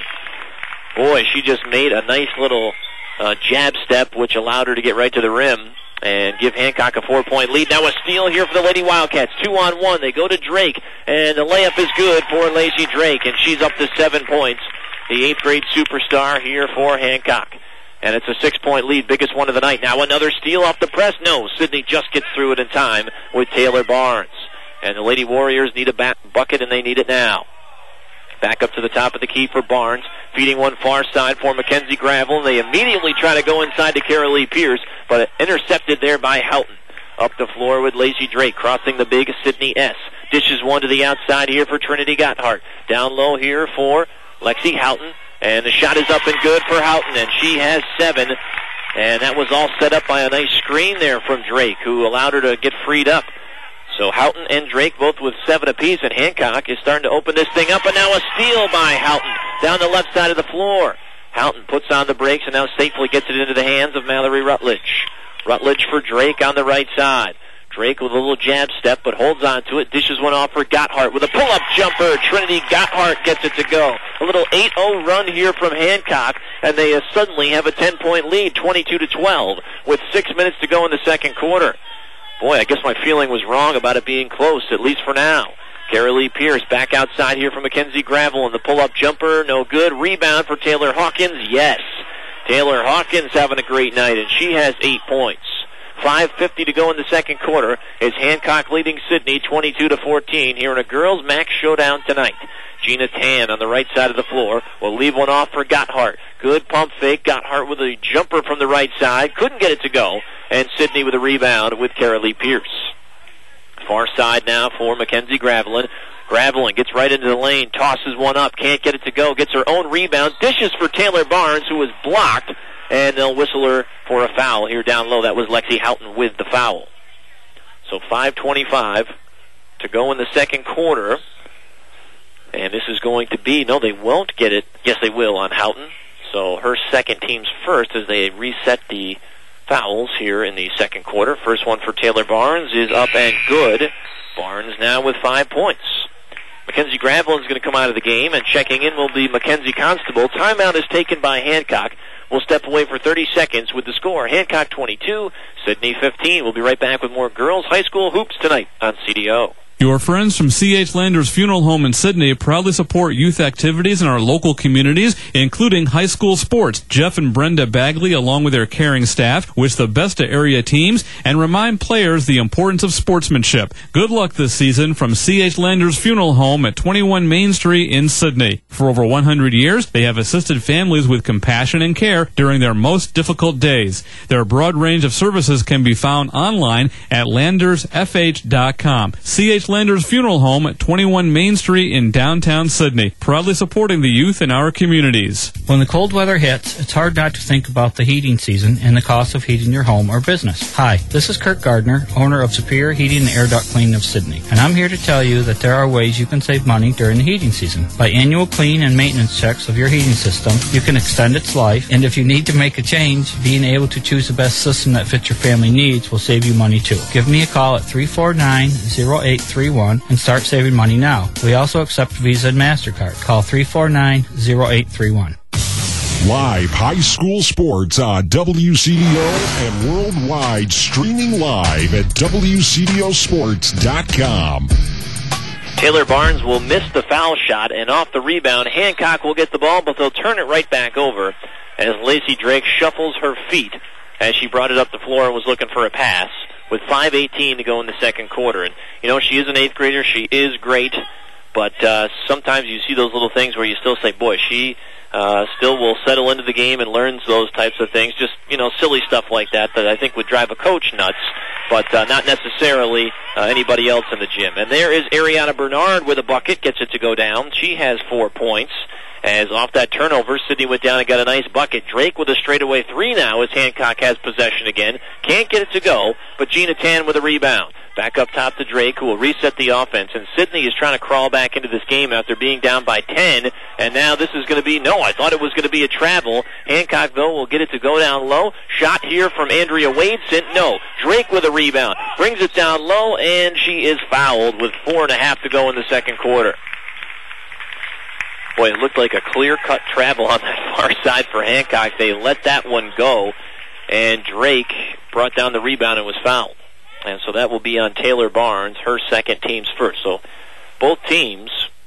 [SPEAKER 2] Boy, she just made a nice little uh, jab step, which allowed her to get right to the rim and give Hancock a four-point lead. Now a steal here for the Lady Wildcats. Two on one. They go to Drake, and the layup is good for Lacey Drake, and she's up to seven points. The eighth-grade superstar here for Hancock. And it's a six-point lead, biggest one of the night. Now another steal off the press. No, Sydney just gets through it in time with Taylor Barnes. And the Lady Warriors need a back bucket, and they need it now. Back up to the top of the key for Barnes. Feeding one far side for Mackenzie Gravel. They immediately try to go inside to Carolee Pierce, but intercepted there by Houghton. Up the floor with Lacey Drake, crossing the big Sydney S. Dishes one to the outside here for Trinity Gotthard. Down low here for Lexi Houghton. And the shot is up and good for Houghton, and she has seven. And that was all set up by a nice screen there from Drake, who allowed her to get freed up. So Houghton and Drake both with seven apiece, and Hancock is starting to open this thing up, and now a steal by Houghton down the left side of the floor. Houghton puts on the brakes and now safely gets it into the hands of Mallory Rutledge. Rutledge for Drake on the right side. Drake with a little jab step, but holds on to it. Dishes one off for Gotthard with a pull-up jumper. Trinity Gotthard gets it to go. A little eight oh run here from Hancock, and they uh, suddenly have a ten-point lead, twenty-two to twelve, with six minutes to go in the second quarter. Boy, I guess my feeling was wrong about it being close, at least for now. Carolee Pierce back outside here for Mackenzie Gravel, and the pull-up jumper, no good. Rebound for Taylor Hawkins, yes. Taylor Hawkins having a great night, and she has eight points. five fifty to go in the second quarter. Is Hancock leading Sydney twenty-two to fourteen here in a girls' MAC showdown tonight. Gina Tan on the right side of the floor will leave one off for Gotthard. Good pump fake. Gotthard with a jumper from the right side. Couldn't get it to go. And Sydney with a rebound with Carolee Pierce. Far side now for Mackenzie Gravelin. Gravelin gets right into the lane. Tosses one up. Can't get it to go. Gets her own rebound. Dishes for Taylor Barnes, who was blocked. And they'll whistle her for a foul here down low. That was Lexi Houghton with the foul. So five twenty-five to go in the second quarter. And this is going to be, no, they won't get it. Yes, they will on Houghton. So her second team's first as they reset the fouls here in the second quarter. First one for Taylor Barnes is up and good. Barnes now with five points. Mackenzie Gravelin is going to come out of the game, and checking in will be Mackenzie Constable. Timeout is taken by Hancock. We'll step away for thirty seconds with the score. Hancock twenty-two, Sydney fifteen. We'll be right back with more girls high school hoops tonight on C D O.
[SPEAKER 12] Your friends from C H Landers Funeral Home in Sydney proudly support youth activities in our local communities, including high school sports. Jeff and Brenda Bagley, along with their caring staff, wish the best to area teams and remind players the importance of sportsmanship. Good luck this season from C H Landers Funeral Home at twenty-one Main Street in Sydney. For over one hundred years, they have assisted families with compassion and care during their most difficult days. Their broad range of services can be found online at landers f h dot com. C H Landers Funeral Home at twenty-one Main Street in downtown Sydney, proudly supporting the youth in our communities.
[SPEAKER 13] When the cold weather hits, it's hard not to think about the heating season and the cost of heating your home or business. Hi, this is Kirk Gardner, owner of Superior Heating and Air Duct Cleaning of Sydney, and I'm here to tell you that there are ways you can save money during the heating season. By annual clean and maintenance checks of your heating system, you can extend its life, and if you need to make a change, being able to choose the best system that fits your family needs will save you money too. Give me a call at three four nine, zero eight three one and start saving money now. We also accept Visa and MasterCard. Call three four nine, zero eight three one.
[SPEAKER 14] Live high school sports on W C D O and worldwide, streaming live at W C D O sports dot com.
[SPEAKER 2] Taylor Barnes will miss the foul shot, and off the rebound, Hancock will get the ball, but they'll turn it right back over as Lacey Drake shuffles her feet as she brought it up the floor and was looking for a pass with five eighteen to go in the second quarter. And, you know, she is an eighth grader. She is great, but uh, sometimes you see those little things where you still say, boy, she uh, still will settle into the game and learns those types of things. Just, you know, silly stuff like that that I think would drive a coach nuts, but uh, not necessarily uh, anybody else in the gym. And there is Ariana Bernard with a bucket, gets it to go down. She has four points. As off that turnover, Sydney went down and got a nice bucket. Drake with a straightaway three now as Hancock has possession again. Can't get it to go, but Gina Tan with a rebound. Back up top to Drake, who will reset the offense. And Sydney is trying to crawl back into this game after being down by ten. And now this is going to be, no, I thought it was going to be a travel. Hancock, though, will get it to go down low. Shot here from Andrea Wadeson. No, Drake with a rebound. Brings it down low, and she is fouled with four and a half to go in the second quarter. Boy, it looked like a clear-cut travel on that far side for Hancock. They let that one go, and Drake brought down the rebound and was fouled. And so that will be on Taylor Barnes, her second, team's first. So both teams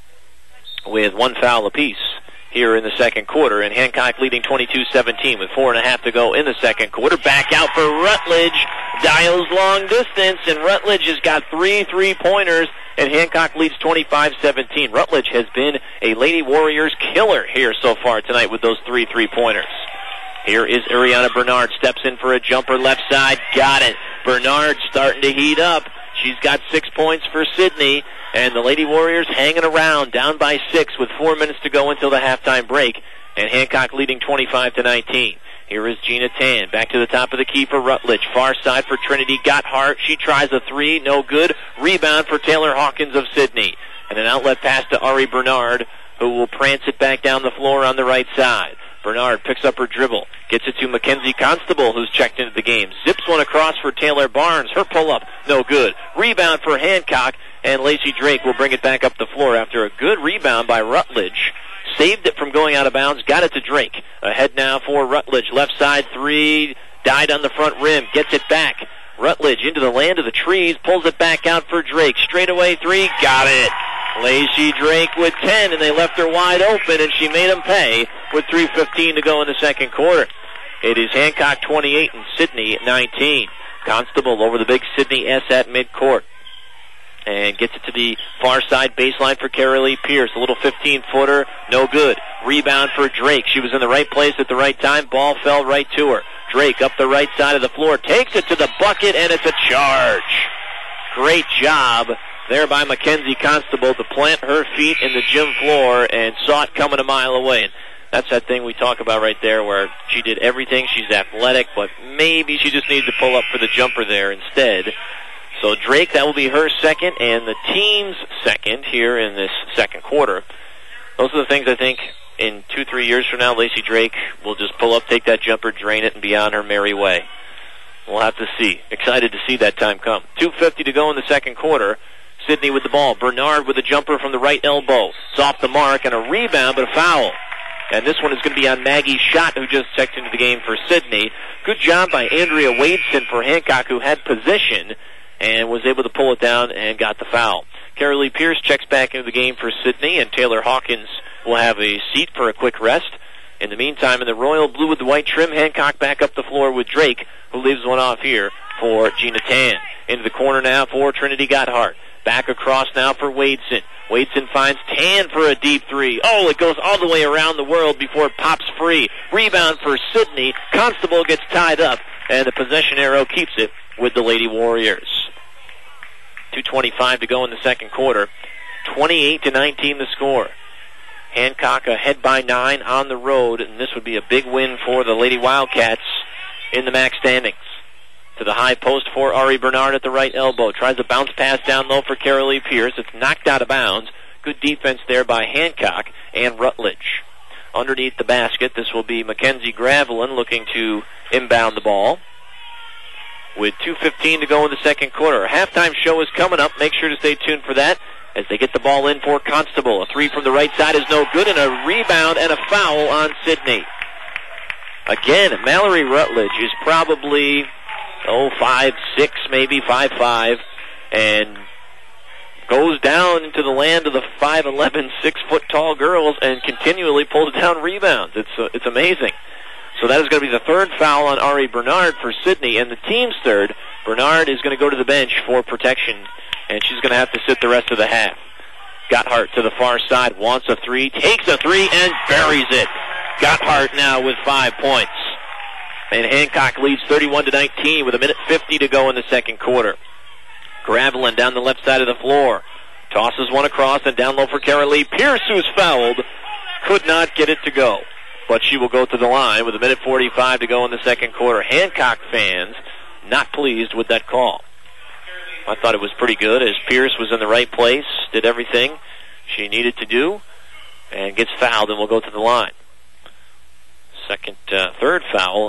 [SPEAKER 2] with one foul apiece here in the second quarter, and Hancock leading twenty-two seventeen with four and a half to go in the second quarter. Back out for Rutledge. Dials long distance, and Rutledge has got three three-pointers, and Hancock leads twenty-five seventeen. Rutledge has been a Lady Warriors killer here so far tonight with those three three-pointers. Here is Ariana Bernard, steps in for a jumper left side, got it. Bernard starting to heat up. She's got six points for Sydney, and the Lady Warriors hanging around, down by six with four minutes to go until the halftime break, and Hancock leading twenty-five to nineteen. Here is Gina Tan, back to the top of the key for Rutledge. Far side for Trinity Gotthard. She tries a three, no good. Rebound for Taylor Hawkins of Sydney. And an outlet pass to Ari Bernard, who will prance it back down the floor on the right side. Bernard picks up her dribble, gets it to Mackenzie Constable, who's checked into the game. Zips one across for Taylor Barnes. Her pull-up, no good. Rebound for Hancock, and Lacey Drake will bring it back up the floor after a good rebound by Rutledge. Saved it from going out of bounds, got it to Drake. Ahead now for Rutledge. Left side three, died on the front rim, gets it back. Rutledge into the land of the trees, pulls it back out for Drake. Straightaway three, got it. Lacey Drake with ten, and they left her wide open, and she made them pay with three fifteen to go in the second quarter. It is Hancock twenty-eight and Sydney nineteen. Constable over the big Sydney S at midcourt. And gets it to the far side baseline for Carolee Pierce. A little fifteen-footer, no good. Rebound for Drake. She was in the right place at the right time. Ball fell right to her. Drake up the right side of the floor. Takes it to the bucket, and it's a charge. Great job there by Mackenzie Constable to plant her feet in the gym floor and saw it coming a mile away. And that's that thing we talk about right there where she did everything. She's athletic, but maybe she just needed to pull up for the jumper there instead. So Drake, that will be her second, and the team's second here in this second quarter. Those are the things I think in two, three years from now, Lacey Drake will just pull up, take that jumper, drain it, and be on her merry way. We'll have to see. Excited to see that time come. two fifty to go in the second quarter. Sydney with the ball. Bernard with a jumper from the right elbow. It's off the mark, and a rebound, but a foul. And this one is going to be on Maggie Schott, who just checked into the game for Sydney. Good job by Andrea Wadeson for Hancock, who had position and was able to pull it down and got the foul. Carolee Pierce checks back into the game for Sidney, and Taylor Hawkins will have a seat for a quick rest. In the meantime, in the royal blue with the white trim, Hancock back up the floor with Drake, who leaves one off here for Gina Tan. Into the corner now for Trinity Gotthard. Back across now for Wadeson. Wadeson finds Tan for a deep three. Oh, it goes all the way around the world before it pops free. Rebound for Sidney. Constable gets tied up, and the possession arrow keeps it with the Lady Warriors. two twenty-five to go in the second quarter. twenty-eight to nineteen the score. Hancock ahead by nine on the road, and this would be a big win for the Lady Wildcats in the M A C standings. To the high post for Ari Bernard at the right elbow. Tries a bounce pass down low for Carolee Pierce. It's knocked out of bounds. Good defense there by Hancock and Rutledge. Underneath the basket, this will be Mackenzie Gravelin looking to inbound the ball. With two fifteen to go in the second quarter. A halftime show is coming up. Make sure to stay tuned for that as they get the ball in for Constable. A three from the right side is no good, and a rebound and a foul on Sidney. Again, Mallory Rutledge is probably, oh, five six, maybe five five, and goes down into the land of the five eleven, six-foot-tall girls and continually pulls down rebounds. It's uh, it's amazing. So that is going to be the third foul on Ari Bernard for Sidney, and the team's third. Bernard is going to go to the bench for protection, and she's going to have to sit the rest of the half. Gotthard to the far side, wants a three, takes a three, and buries it. Gotthard now with five points. And Hancock leads thirty-one to nineteen with a minute fifty to go in the second quarter. Gravelin down the left side of the floor. Tosses one across and down low for Carolee Pierce, who's fouled. Could not get it to go. But she will go to the line with a minute forty-five to go in the second quarter. Hancock fans not pleased with that call. I thought it was pretty good as Pierce was in the right place, did everything she needed to do, and gets fouled and will go to the line. Second, uh, third foul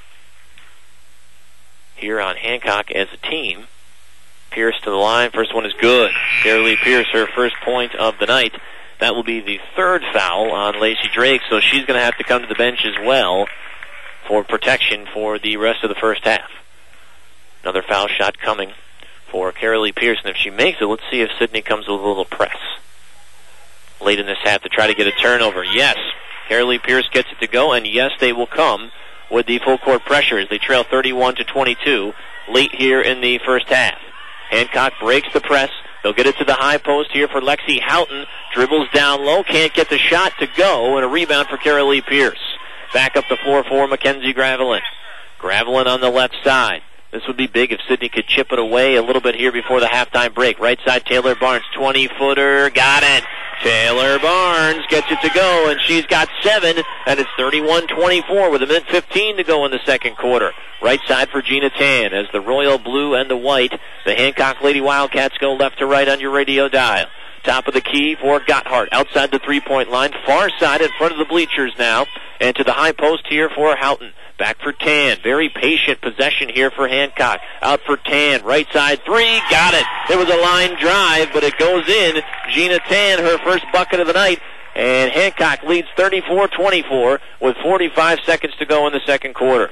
[SPEAKER 2] here on Hancock as a team. Pierce to the line. First one is good. Carolee Pierce, her first point of the night. That will be the third foul on Lacey Drake, so she's going to have to come to the bench as well for protection for the rest of the first half. Another foul shot coming for Carolee Pierce, and if she makes it, let's see if Sidney comes with a little press late in this half to try to get a turnover. Yes, Carolee Pierce gets it to go, and yes, they will come with the full court pressure as they trail thirty-one to twenty-two late here in the first half. Hancock breaks the press. They'll get it to the high post here for Lexi Houghton. Dribbles down low, can't get the shot to go, and a rebound for Carolee Pierce. Back up the floor for Mackenzie Gravelin. Gravelin on the left side. This would be big if Sidney could chip it away a little bit here before the halftime break. Right side, Taylor Barnes, twenty-footer, got it. Taylor Barnes gets it to go, and she's got seven, and it's thirty-one twenty-four with a minute fifteen to go in the second quarter. Right side for Gina Tan as the royal blue and the white. The Hancock Lady Wildcats go left to right on your radio dial. Top of the key for Gotthard, outside the three-point line, far side in front of the bleachers now, and to the high post here for Houghton. Back for Tan. Very patient possession here for Hancock. Out for Tan. Right side three. Got it. It was a line drive, but it goes in. Gina Tan, her first bucket of the night. And Hancock leads thirty-four twenty-four with forty-five seconds to go in the second quarter.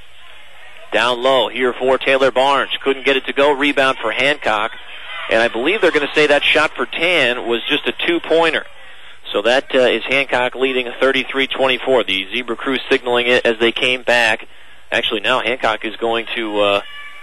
[SPEAKER 2] Down low here for Taylor Barnes. Couldn't get it to go. Rebound for Hancock. And I believe they're going to say that shot for Tan was just a two-pointer. So that uh, is Hancock leading thirty-three twenty-four. The Zebra Crew signaling it as they came back. Actually, now Hancock is going to uh,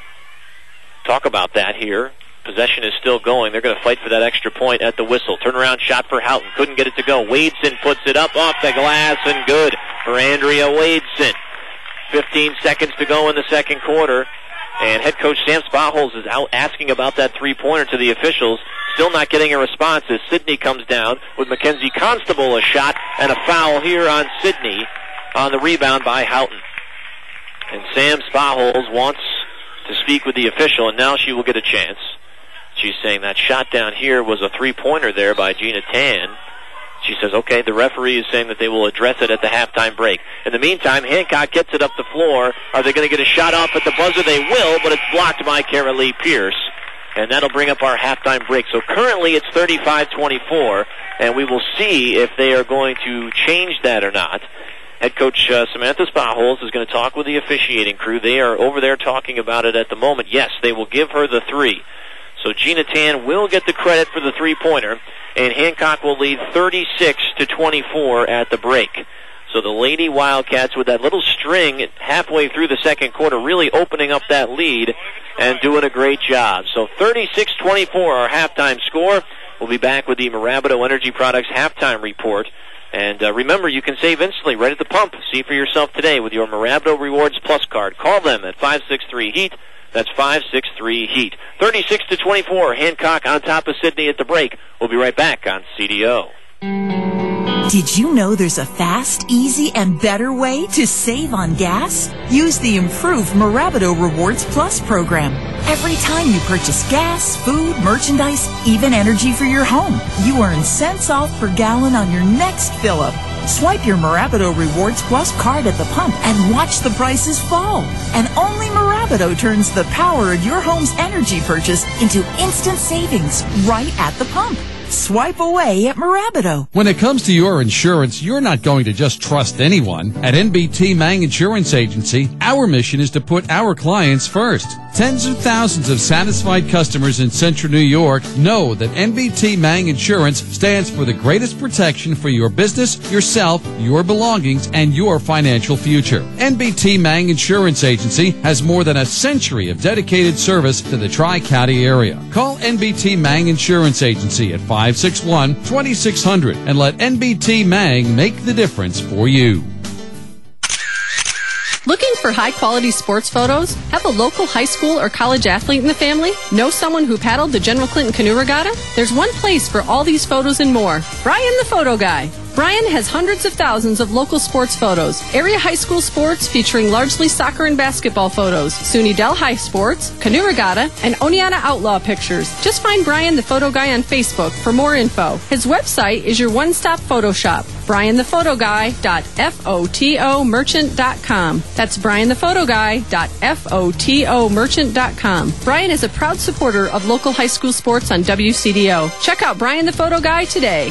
[SPEAKER 2] talk about that here. Possession is still going. They're going to fight for that extra point at the whistle. Turnaround shot for Houghton. Couldn't get it to go. Wadeson puts it up off the glass and good for Andrea Wadeson. fifteen seconds to go in the second quarter. And head coach Sam Spahols is out asking about that three-pointer to the officials. Still not getting a response as Sidney comes down with Mackenzie Constable a shot and a foul here on Sidney on the rebound by Houghton. And Sam Spahols wants to speak with the official, and now she will get a chance. She's saying that shot down here was a three-pointer there by Gina Tan. She says, okay, the referee is saying that they will address it at the halftime break. In the meantime, Hancock gets it up the floor. Are they going to get a shot off at the buzzer? They will, but it's blocked by Carolee Pierce. And that'll bring up our halftime break. So currently it's thirty-five twenty-four, and we will see if they are going to change that or not. Head coach uh, Samantha Spahols is going to talk with the officiating crew. They are over there talking about it at the moment. Yes, they will give her the three. So Gina Tan will get the credit for the three-pointer, and Hancock will lead thirty-six to twenty-four at the break. So the Lady Wildcats, with that little string halfway through the second quarter, really opening up that lead and doing a great job. So thirty-six twenty-four, our halftime score. We'll be back with the Marabito Energy Products halftime report. And uh, remember, you can save instantly right at the pump. See for yourself today with your Marabito Rewards Plus card. Call them at five six three HEAT. That's five six three HEAT. thirty-six to twenty-four, Hancock on top of Sidney at the break. We'll be right back on C D O.
[SPEAKER 15] Did you know there's a fast, easy, and better way to save on gas? Use the improved Marabito Rewards Plus program. Every time you purchase gas, food, merchandise, even energy for your home, you earn cents off per gallon on your next fill-up. Swipe your Marabito Rewards Plus card at the pump and watch the prices fall. And only Marabito turns the power of your home's energy purchase into instant savings right at the pump. Swipe away at Marabito.
[SPEAKER 9] When it comes to your insurance, you're not going to just trust anyone. At N B T Mang Insurance Agency, our mission is to put our clients first. Tens of thousands of satisfied customers in Central New York know that N B T Mang Insurance stands for the greatest protection for your business, yourself, your belongings, and your financial future. N B T Mang Insurance Agency has more than a century of dedicated service to the Tri-County area. Call N B T Mang Insurance Agency at five six one, two six zero zero and let N B T Mang make the difference for you.
[SPEAKER 7] Looking for high-quality sports photos? Have a local high school or college athlete in the family? Know someone who paddled the General Clinton Canoe Regatta? There's one place for all these photos and more. Brian the Photo Guy. Brian has hundreds of thousands of local sports photos, area high school sports featuring largely soccer and basketball photos, SUNY Dell High Sports, Canoe Regatta, and Oneonta Outlaw pictures. Just find Brian the Photo Guy on Facebook for more info. His website is your one-stop photo shop, brian the photo guy dot foto merchant dot com. That's brian the photo guy dot foto merchant dot com. Brian is a proud supporter of local high school sports on W C D O. Check out Brian the Photo Guy today.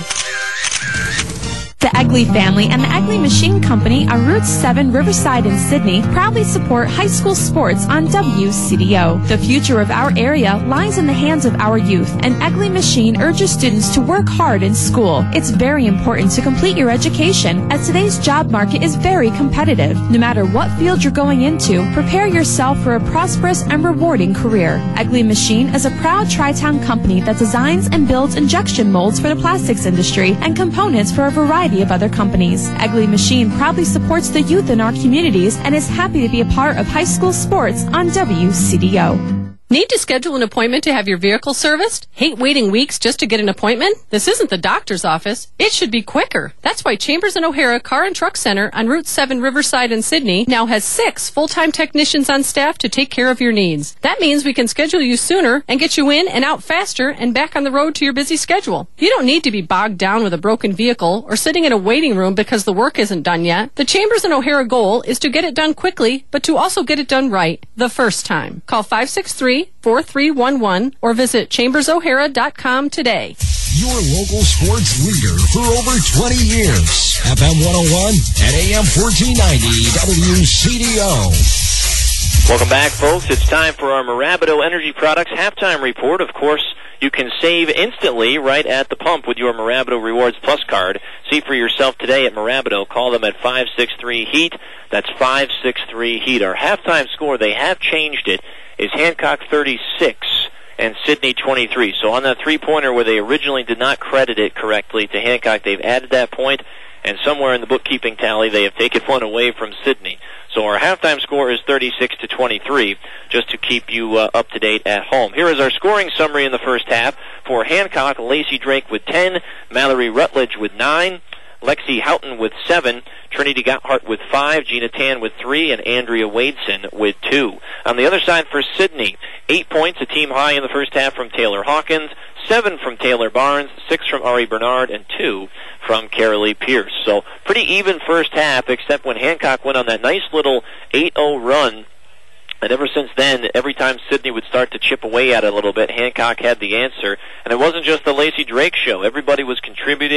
[SPEAKER 16] The Egley family and the Egley Machine Company on Route seven Riverside in Sydney proudly support high school sports on W C D O. The future of our area lies in the hands of our youth, and Egley Machine urges students to work hard in school. It's very important to complete your education, as today's job market is very competitive. No matter what field you're going into, prepare yourself for a prosperous and rewarding career. Egley Machine is a proud Tri-Town company that designs and builds injection molds for the plastics industry and components for a variety of other companies. Egley Machine proudly supports the youth in our communities and is happy to be a part of high school sports on W C D O.
[SPEAKER 7] Need to schedule an appointment to have your vehicle serviced? Hate waiting weeks just to get an appointment? This isn't the doctor's office. It should be quicker. That's why Chambers and O'Hara Car and Truck Center on Route seven Riverside in Sydney now has six full-time technicians on staff to take care of your needs. That means we can schedule you sooner and get you in and out faster and back on the road to your busy schedule. You don't need to be bogged down with a broken vehicle or sitting in a waiting room because the work isn't done yet. The Chambers and O'Hara goal is to get it done quickly, but to also get it done right the first time. Call five six three, four three one one or visit chambers o'hara dot com today.
[SPEAKER 8] Your local sports leader for over twenty years. F M one oh one and A M fourteen ninety W C D O.
[SPEAKER 2] Welcome back, folks. It's time for our Marabito Energy Products halftime report. Of course, you can save instantly right at the pump with your Marabito Rewards Plus card. See for yourself today at Marabito. Call them at five six three HEAT. That's five six three HEAT. Our halftime score, they have changed it, is Hancock thirty-six and Sydney twenty-three. So on that three-pointer where they originally did not credit it correctly to Hancock, they've added that point, and somewhere in the bookkeeping tally they have taken one away from Sydney. So our halftime score is thirty-six to twenty-three, just to keep you uh, up to date at home. Here is our scoring summary in the first half. For Hancock, Lacey Drake with ten, Mallory Rutledge with nine, Lexi Houghton with seven, Trinity Gotthard with five, Gina Tan with three, and Andrea Wadeson with two. On the other side for Sydney, eight points, a team high in the first half from Taylor Hawkins, seven from Taylor Barnes, six from Ari Bernard, and two from Carolee Pierce. So pretty even first half, except when Hancock went on that nice little eight oh run. And ever since then, every time Sydney would start to chip away at it a little bit, Hancock had the answer. And it wasn't just the Lacey Drake show. Everybody was contributing,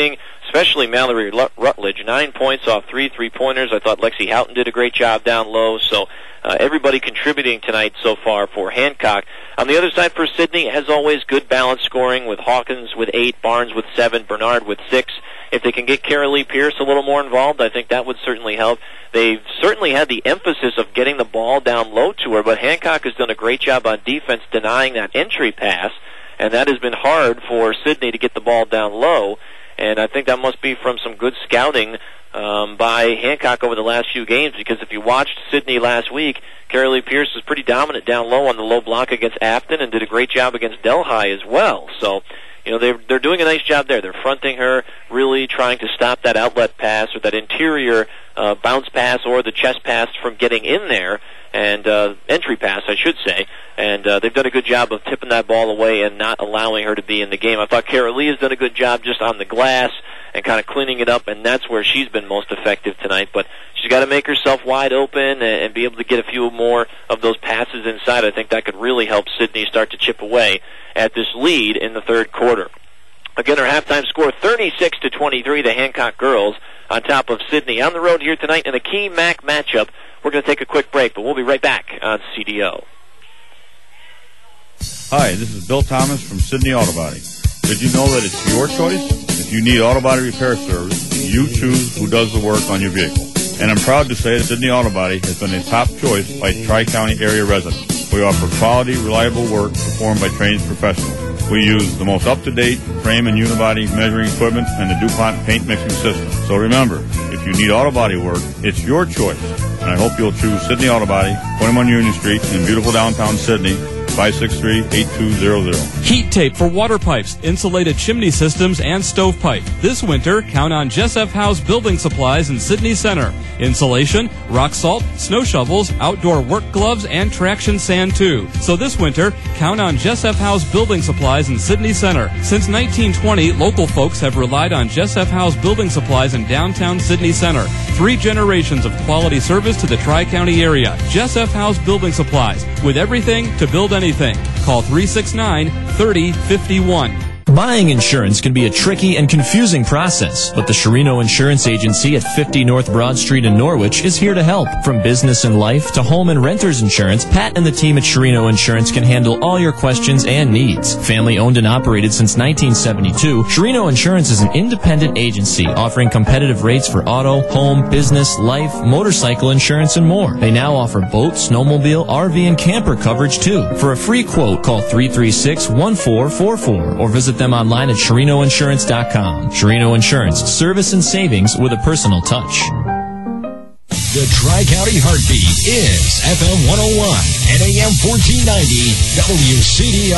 [SPEAKER 2] especially Mallory Rutledge. Nine points off three three-pointers. I thought Lexi Houghton did a great job down low. So uh, everybody contributing tonight so far for Hancock. On the other side for Sidney, as always, good balanced scoring with Hawkins with eight, Barnes with seven, Bernard with six. If they can get Carolee Pierce a little more involved, I think that would certainly help. They've certainly had the emphasis of getting the ball down low to her, but Hancock has done a great job on defense denying that entry pass, and that has been hard for Sidney to get the ball down low. And I think that must be from some good scouting um, by Hancock over the last few games, because if you watched Sidney last week, Carolee Pierce was pretty dominant down low on the low block against Afton and did a great job against Delhi as well. So, you know, they're, they're doing a nice job there. They're fronting her, really trying to stop that outlet pass or that interior uh, bounce pass or the chest pass from getting in there, and uh, entry pass, I should say. And uh, they've done a good job of tipping that ball away and not allowing her to be in the game. I thought Carolee has done a good job just on the glass and kind of cleaning it up, and that's where she's been most effective tonight. But she's got to make herself wide open and, and be able to get a few more of those passes inside. I think that could really help Sidney start to chip away at this lead in the third quarter. Again, our halftime score, thirty-six to twenty-three, the Hancock girls on top of Sidney. On the road here tonight in a key M A C matchup. We're going to take a quick break, but we'll be right back on C D O.
[SPEAKER 17] Hi, this is Bill Thomas from Sidney Auto Body. Did you know that it's your choice? If you need auto body repair service, you choose who does the work on your vehicle. And I'm proud to say that Sidney Auto Body has been a top choice by Tri-County area residents. We offer quality, reliable work performed by trained professionals. We use the most up-to-date frame and unibody measuring equipment and the DuPont paint mixing system. So remember, if you need auto body work, it's your choice. And I hope you'll choose Sidney Auto Body, twenty-one Union Street in beautiful downtown Sidney, five six three, eight two zero zero.
[SPEAKER 12] Heat tape for water pipes, insulated chimney systems, and stovepipe. This winter, count on Jess F. House Building Supplies in Sidney Center. Insulation, rock salt, snow shovels, outdoor work gloves, and traction sand too. So this winter, count on Jess F. House Building Supplies in Sidney Center. Since nineteen twenty, local folks have relied on Jess F. House Building Supplies in downtown Sidney Center. Three generations of quality service to the Tri-County area. Jess F. House Building Supplies, with everything to build anything. Call three six nine, three oh five one.
[SPEAKER 18] Buying insurance can be a tricky and confusing process, but the Sherino Insurance Agency at fifty North Broad Street in Norwich is here to help. From business and life to home and renter's insurance, Pat and the team at Sherino Insurance can handle all your questions and needs. Family owned and operated since nineteen seventy-two, Sherino Insurance is an independent agency offering competitive rates for auto, home, business, life, motorcycle insurance, and more. They now offer boat, snowmobile, R V, and camper coverage too. For a free quote, call three three six, one four four four or visit them online at Sherino Insurance dot com. Sherino Insurance, service and savings with a personal touch.
[SPEAKER 8] The Tri-County Heartbeat is F M one oh one and A M fourteen ninety W C D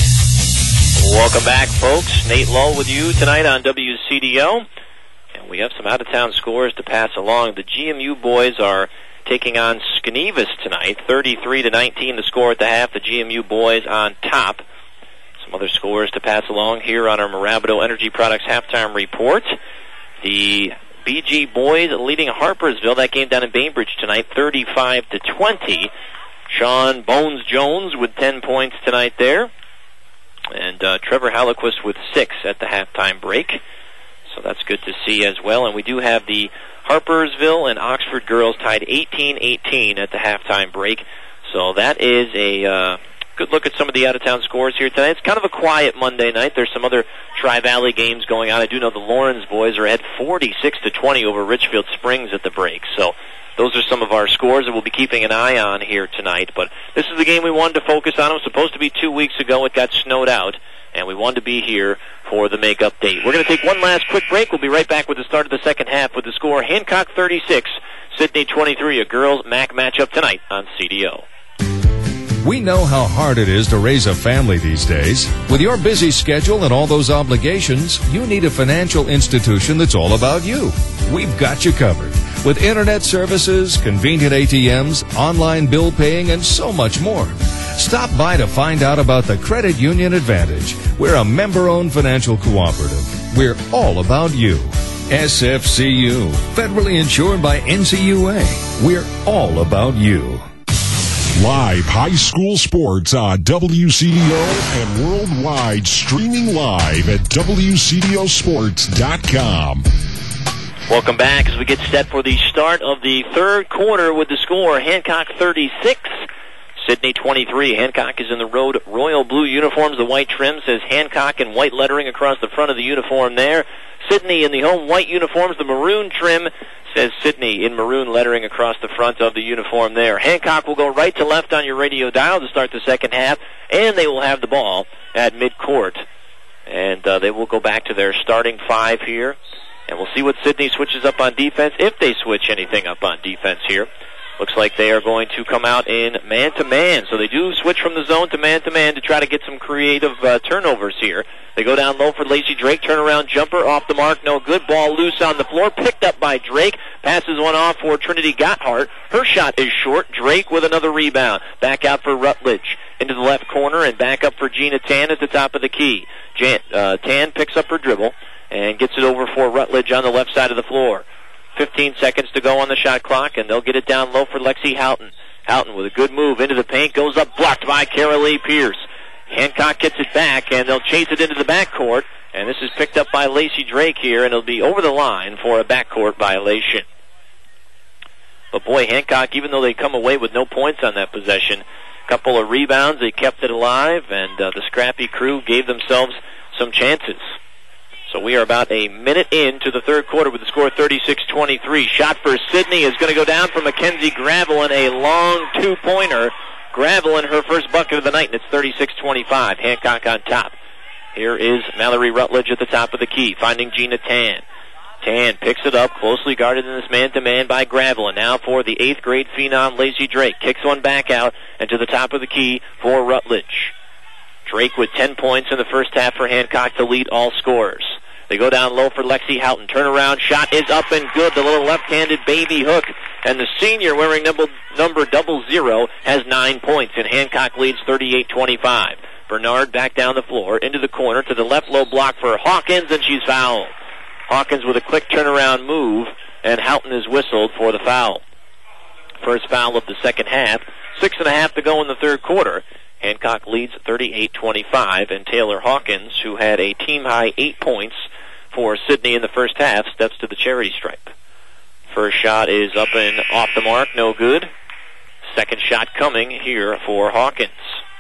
[SPEAKER 8] O.
[SPEAKER 2] Welcome back, folks. Nate Lull with you tonight on W C D O. And we have some out-of-town scores to pass along. The G M U boys are taking on Skenevis tonight, thirty-three to nineteen the score at the half. The G M U boys on top. Some other scores to pass along here on our Mirabito Energy Products halftime report. The B G boys leading Harpersville. That game down in Bainbridge tonight, thirty-five to twenty. Sean Bones Jones with ten points tonight there. And uh, Trevor Hallequist with six at the halftime break. So that's good to see as well. And we do have the Harpersville and Oxford girls tied eighteen eighteen at the halftime break. So that is a uh, good look at some of the out-of-town scores here tonight. It's kind of a quiet Monday night. There's some other Tri-Valley games going on. I do know the Lawrence boys are ahead forty-six to twenty over Richfield Springs at the break. So those are some of our scores that we'll be keeping an eye on here tonight. But this is the game we wanted to focus on. It was supposed to be two weeks ago. It got snowed out, and we wanted to be here for the make update. We're going to take one last quick break. We'll be right back with the start of the second half with the score Hancock thirty-six, Sidney twenty-three, a girls' M A C matchup tonight on C D O.
[SPEAKER 19] We know how hard it is to raise a family these days. With your busy schedule and all those obligations, you need a financial institution that's all about you. We've got you covered. With internet services, convenient A T Ms, online bill paying, and so much more. Stop by to find out about the Credit Union Advantage. We're a member-owned financial cooperative. We're all about you. S F C U, federally insured by N C U A. We're all about you.
[SPEAKER 14] Live high school sports on W C D O and worldwide, streaming live at W C D O sports dot com.
[SPEAKER 2] Welcome back as we get set for the start of the third quarter with the score Hancock thirty-six, Sidney twenty-three. Hancock is in the road royal blue uniforms. The white trim says Hancock in white lettering across the front of the uniform there. Sidney in the home white uniforms. The maroon trim says Sidney in maroon lettering across the front of the uniform there. Hancock will go right to left on your radio dial to start the second half, and they will have the ball at midcourt. And uh, they will go back to their starting five here. And we'll see what Sidney switches up on defense, if they switch anything up on defense here. Looks like they are going to come out in man-to-man. So they do switch from the zone to man-to-man to try to get some creative uh, turnovers here. They go down low for Lacey Drake. Turnaround jumper off the mark. No good. Ball loose on the floor. Picked up by Drake. Passes one off for Trinity Gotthard. Her shot is short. Drake with another rebound. Back out for Rutledge. Into the left corner and back up for Gina Tan at the top of the key. Jan, uh, Tan picks up her dribble and gets it over for Rutledge on the left side of the floor. fifteen seconds to go on the shot clock, and they'll get it down low for Lexi Houghton. Houghton with a good move into the paint, goes up, blocked by Carolee Pierce. Hancock gets it back, and they'll chase it into the backcourt, and this is picked up by Lacey Drake here, and it'll be over the line for a backcourt violation. But boy, Hancock, even though they come away with no points on that possession, a couple of rebounds, they kept it alive, and uh, the scrappy crew gave themselves some chances. So we are about a minute into the third quarter with the score thirty-six twenty-three. Shot for Sidney is going to go down from Mackenzie Gravelin, a long two-pointer. Gravelin, her first bucket of the night, and it's thirty-six twenty-five. Hancock on top. Here is Mallory Rutledge at the top of the key, finding Gina Tan. Tan picks it up, closely guarded in this man-to-man by Gravelin. Now for the eighth grade phenom, Lacey Drake. Kicks one back out and to the top of the key for Rutledge. Drake with ten points in the first half for Hancock to lead all scorers. They go down low for Lexi Houghton. Turnaround shot is up and good. The little left-handed baby hook. And the senior wearing number, number double zero has nine points. And Hancock leads thirty-eight twenty-five. Bernard back down the floor into the corner to the left low block for Hawkins, and she's fouled. Hawkins with a quick turnaround move, and Houghton is whistled for the foul. First foul of the second half. Six and a half to go in the third quarter. Hancock leads thirty-eight twenty-five, and Taylor Hawkins, who had a team-high eight points for Sidney in the first half, steps to the charity stripe. First shot is up and off the mark, no good. Second shot coming here for Hawkins.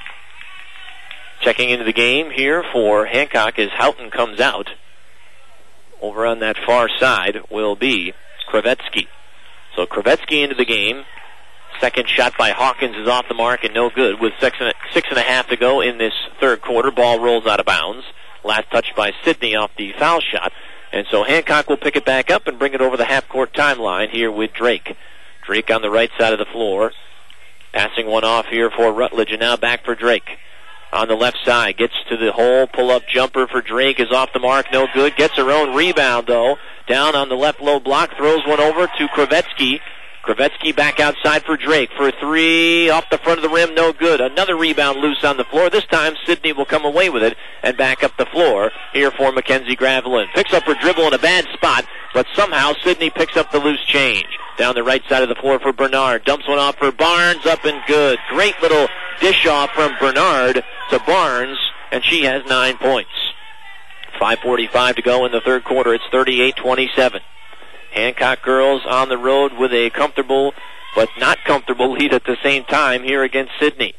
[SPEAKER 2] Checking into the game here for Hancock as Houghton comes out. Over on that far side will be Kravetsky. So Kravetsky into the game. Second shot by Hawkins is off the mark and no good with six and, a, six and a half to go in this third quarter. Ball rolls out of bounds. Last touch by Sidney off the foul shot. And so Hancock will pick it back up and bring it over the half-court timeline here with Drake. Drake on the right side of the floor. Passing one off here for Rutledge, and now back for Drake. On the left side, gets to the hole, pull-up jumper for Drake is off the mark, no good. Gets her own rebound, though. Down on the left low block, throws one over to Kravetsky. Kravetsky back outside for Drake for three, off the front of the rim, no good. Another rebound loose on the floor. This time, Sidney will come away with it and back up the floor here for Mackenzie Gravelin. Picks up her dribble in a bad spot, but somehow Sidney picks up the loose change. Down the right side of the floor for Bernard. Dumps one off for Barnes, up and good. Great little dish off from Bernard to Barnes, and she has nine points. five forty-five to go in the third quarter. It's thirty-eight twenty-seven. Hancock girls on the road with a comfortable but not comfortable lead at the same time here against Sidney.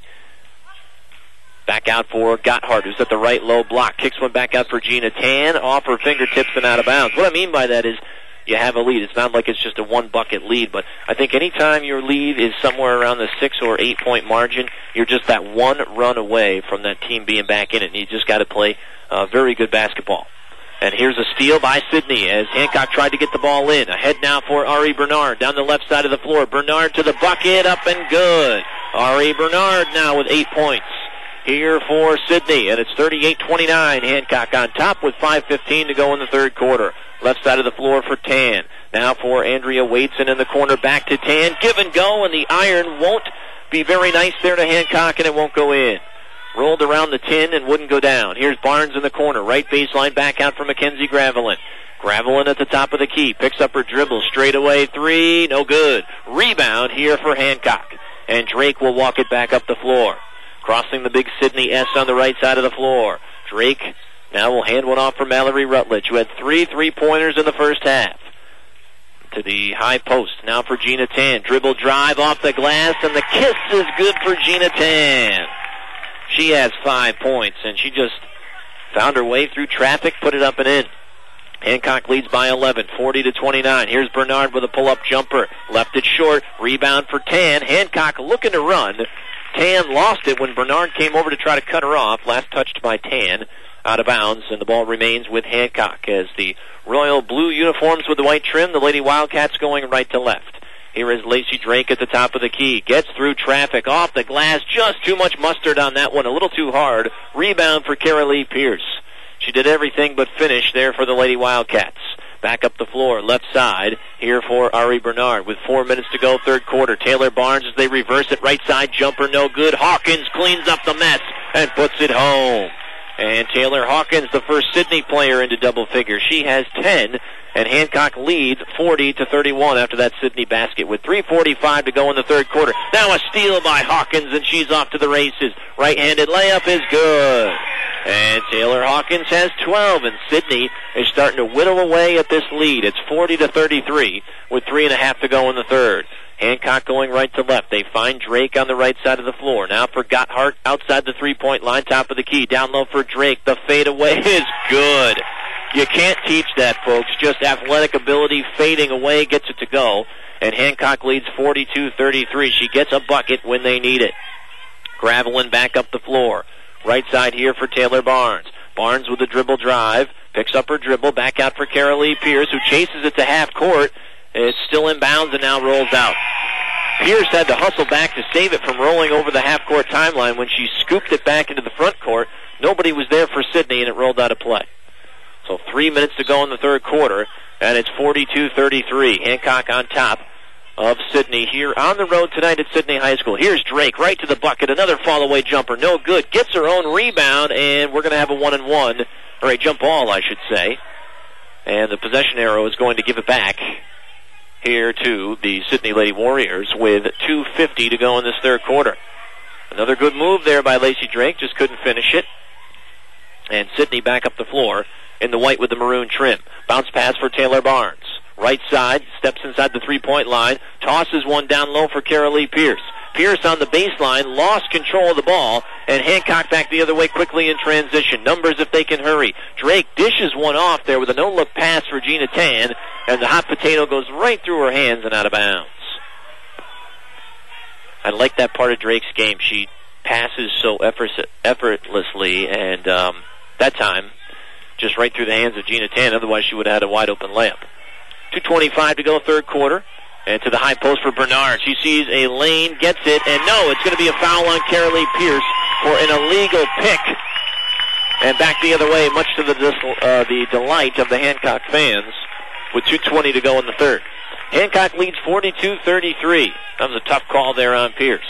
[SPEAKER 2] Back out for Gotthard, who's at the right low block. Kicks one back out for Gina Tan, off her fingertips and out of bounds. What I mean by that is you have a lead. It's not like it's just a one-bucket lead, but I think anytime your lead is somewhere around the six- or eight-point margin, you're just that one run away from that team being back in it, and you just got to play uh, very good basketball. And here's a steal by Sidney as Hancock tried to get the ball in. Ahead now for Ari Bernard down the left side of the floor. Bernard to the bucket, up and good. Ari Bernard now with eight points here for Sidney, and it's thirty-eight twenty-nine. Hancock on top with five fifteen to go in the third quarter. Left side of the floor for Tan. Now for Andrea Waitson in the corner, back to Tan. Give and go, and the iron won't be very nice there to Hancock, and it won't go in. Rolled around the tin and wouldn't go down. Here's Barnes in the corner. Right baseline back out for Mackenzie Gravelin. Gravelin at the top of the key. Picks up her dribble. Straight away three. No good. Rebound here for Hancock. and Drake will walk it back up the floor. Crossing the big Sydney S on the right side of the floor. Drake now will hand one off for Mallory Rutledge, who had three three-pointers in the first half. To the high post, now for Gina Tan. Dribble drive off the glass, and the kiss is good for Gina Tan. She has five points, and she just found her way through traffic, put it up and in. Hancock leads by eleven, forty to twenty-nine. Here's Bernard with a pull-up jumper. Left it short. Rebound for Tan. Hancock looking to run. Tan lost it when Bernard came over to try to cut her off. Last touched by Tan. Out of bounds, and the ball remains with Hancock as the royal blue uniforms with the white trim, the Lady Wildcats going right to left. Here is Lacey Drake at the top of the key. Gets through traffic, off the glass, just too much mustard on that one, a little too hard. Rebound for Carolee Pierce. She did everything but finish there for the Lady Wildcats. Back up the floor, left side, here for Ari Bernard with four minutes to go, third quarter. Taylor Barnes as they reverse it, right side jumper, no good. Hawkins cleans up the mess and puts it home. And Taylor Hawkins, the first Sydney player into double figures. She has ten, and Hancock leads forty to thirty-one after that Sydney basket with three forty-five to go in the third quarter. Now a steal by Hawkins, and she's off to the races. Right-handed layup is good. And Taylor Hawkins has twelve, and Sydney is starting to whittle away at this lead. It's forty to thirty-three with three and a half to go in the third. Hancock going right to left. They find Drake on the right side of the floor. Now for Gotthard outside the three-point line, top of the key. Down low for Drake. The fadeaway is good. You can't teach that, folks. Just athletic ability, fading away, gets it to go. And Hancock leads forty-two thirty-three. She gets a bucket when they need it. Gravelin back up the floor. Right side here for Taylor Barnes. Barnes with a dribble drive. Picks up her dribble. Back out for Carolee Pierce, who chases it to half court. It's still in bounds and now rolls out. Pierce had to hustle back to save it from rolling over the half-court timeline. When she scooped it back into the front court, nobody was there for Sydney, and it rolled out of play. So three minutes to go in the third quarter, and it's forty-two thirty-three. Hancock on top of Sydney here on the road tonight at Sydney High School. Here's Drake right to the bucket. Another fall-away jumper. No good. Gets her own rebound, and we're going to have a one-and-one, or a jump ball, I should say. And the possession arrow is going to give it back here to the Sydney Lady Warriors with two fifty to go in this third quarter. Another good move there by Lacey Drake, just couldn't finish it. And Sydney back up the floor in the white with the maroon trim. Bounce pass for Taylor Barnes. Right side, steps inside the three-point line, tosses one down low for Carolee Pierce. Pierce on the baseline, lost control of the ball, and Hancock back the other way quickly in transition. Numbers if they can hurry. Drake dishes one off there with a no-look pass for Gina Tan, and the hot potato goes right through her hands and out of bounds. I like that part of Drake's game. She passes so effortlessly, and um, that time, just right through the hands of Gina Tan. Otherwise, she would have had a wide-open layup. two twenty-five to go, third quarter. And to the high post for Bernard. She sees a lane, gets it, and no, it's going to be a foul on Carolee Pierce for an illegal pick. And back the other way, much to the uh, the delight of the Hancock fans, with two twenty to go in the third. Hancock leads forty-two thirty-three. That was a tough call there on Pierce.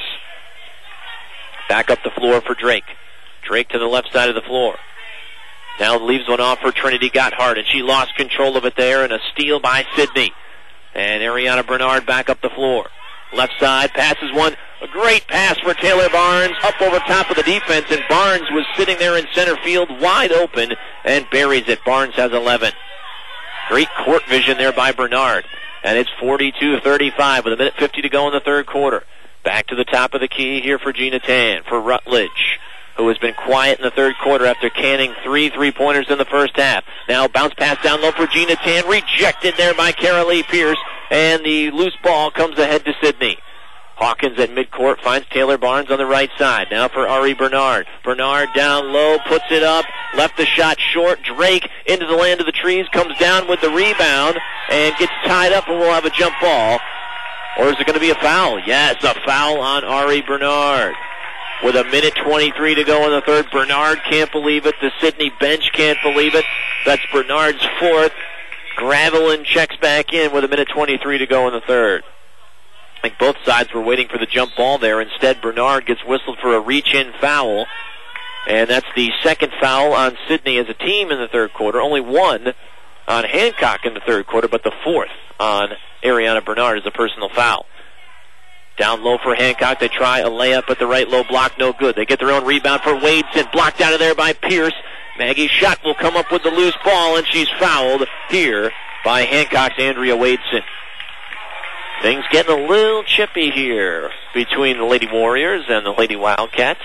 [SPEAKER 2] Back up the floor for Drake. Drake to the left side of the floor. Now leaves one off for Trinity Gotthard, and she lost control of it there, and a steal by Sydney. And Ariana Bernard back up the floor. Left side, passes one. A great pass for Taylor Barnes up over top of the defense, and Barnes was sitting there in center field wide open and buries it. Barnes has eleven. Great court vision there by Bernard. And it's forty-two thirty-five with a minute fifty to go in the third quarter. Back to the top of the key here for Gina Tan, for Rutledge, who has been quiet in the third quarter after canning three three-pointers in the first half. Now bounce pass down low for Gina Tan, rejected there by Carolee Pierce, and the loose ball comes ahead to Sydney. Hawkins at midcourt finds Taylor Barnes on the right side. Now for Ari Bernard. Bernard down low, puts it up, left the shot short. Drake into the land of the trees, comes down with the rebound, and gets tied up, and we'll have a jump ball. Or is it going to be a foul? Yes, a foul on Ari Bernard. With a minute twenty-three to go in the third, Bernard can't believe it. The Sydney bench can't believe it. That's Bernard's fourth. Gravelin checks back in with a minute twenty-three to go in the third. I think both sides were waiting for the jump ball there. Instead, Bernard gets whistled for a reach-in foul. And that's the second foul on Sydney as a team in the third quarter. Only one on Hancock in the third quarter, but the fourth on Ariana Bernard is a personal foul. Down low for Hancock. They try a layup at the right low block. No good. They get their own rebound for Wadeson. Blocked out of there by Pierce. Maggie's shot will come up with the loose ball, and she's fouled here by Hancock's Andrea Wadeson. Things getting a little chippy here between the Lady Warriors and the Lady Wildcats.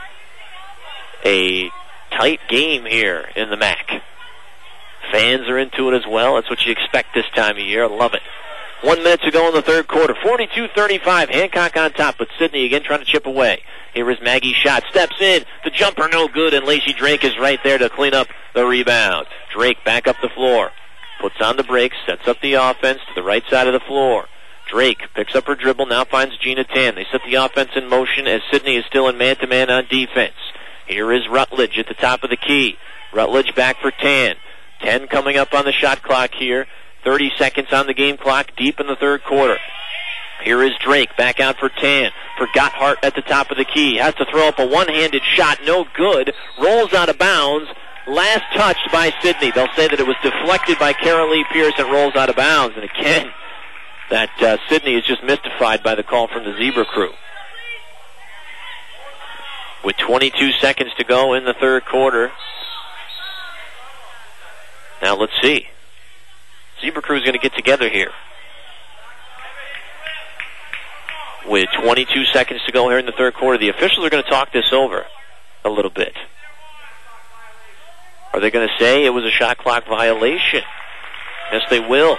[SPEAKER 2] A tight game here in the M A C. Fans are into it as well. That's what you expect this time of year. I love it. One minute to go in the third quarter. forty-two thirty-five. Hancock on top, but Sidney again trying to chip away. Here is Maggie's shot. Steps in. The jumper no good, and Lacey Drake is right there to clean up the rebound. Drake back up the floor. Puts on the brakes. Sets up the offense to the right side of the floor. Drake picks up her dribble. Now finds Gina Tan. They set the offense in motion as Sidney is still in man-to-man on defense. Here is Rutledge at the top of the key. Rutledge back for Tan. ten coming up on the shot clock here. thirty seconds on the game clock deep in the third quarter. Here is Drake back out for Tan. For Gotthard at the top of the key. Has to throw up a one-handed shot. No good. Rolls out of bounds. Last touched by Sidney. They'll say that it was deflected by Carolee Pierce and rolls out of bounds. And again, that uh, Sidney is just mystified by the call from the Zebra crew. With twenty-two seconds to go in the third quarter. Now let's see. Zebra crew is going to get together here. With twenty-two seconds to go here in the third quarter, the officials are going to talk this over a little bit. Are they going to say it was a shot clock violation? Yes, they will.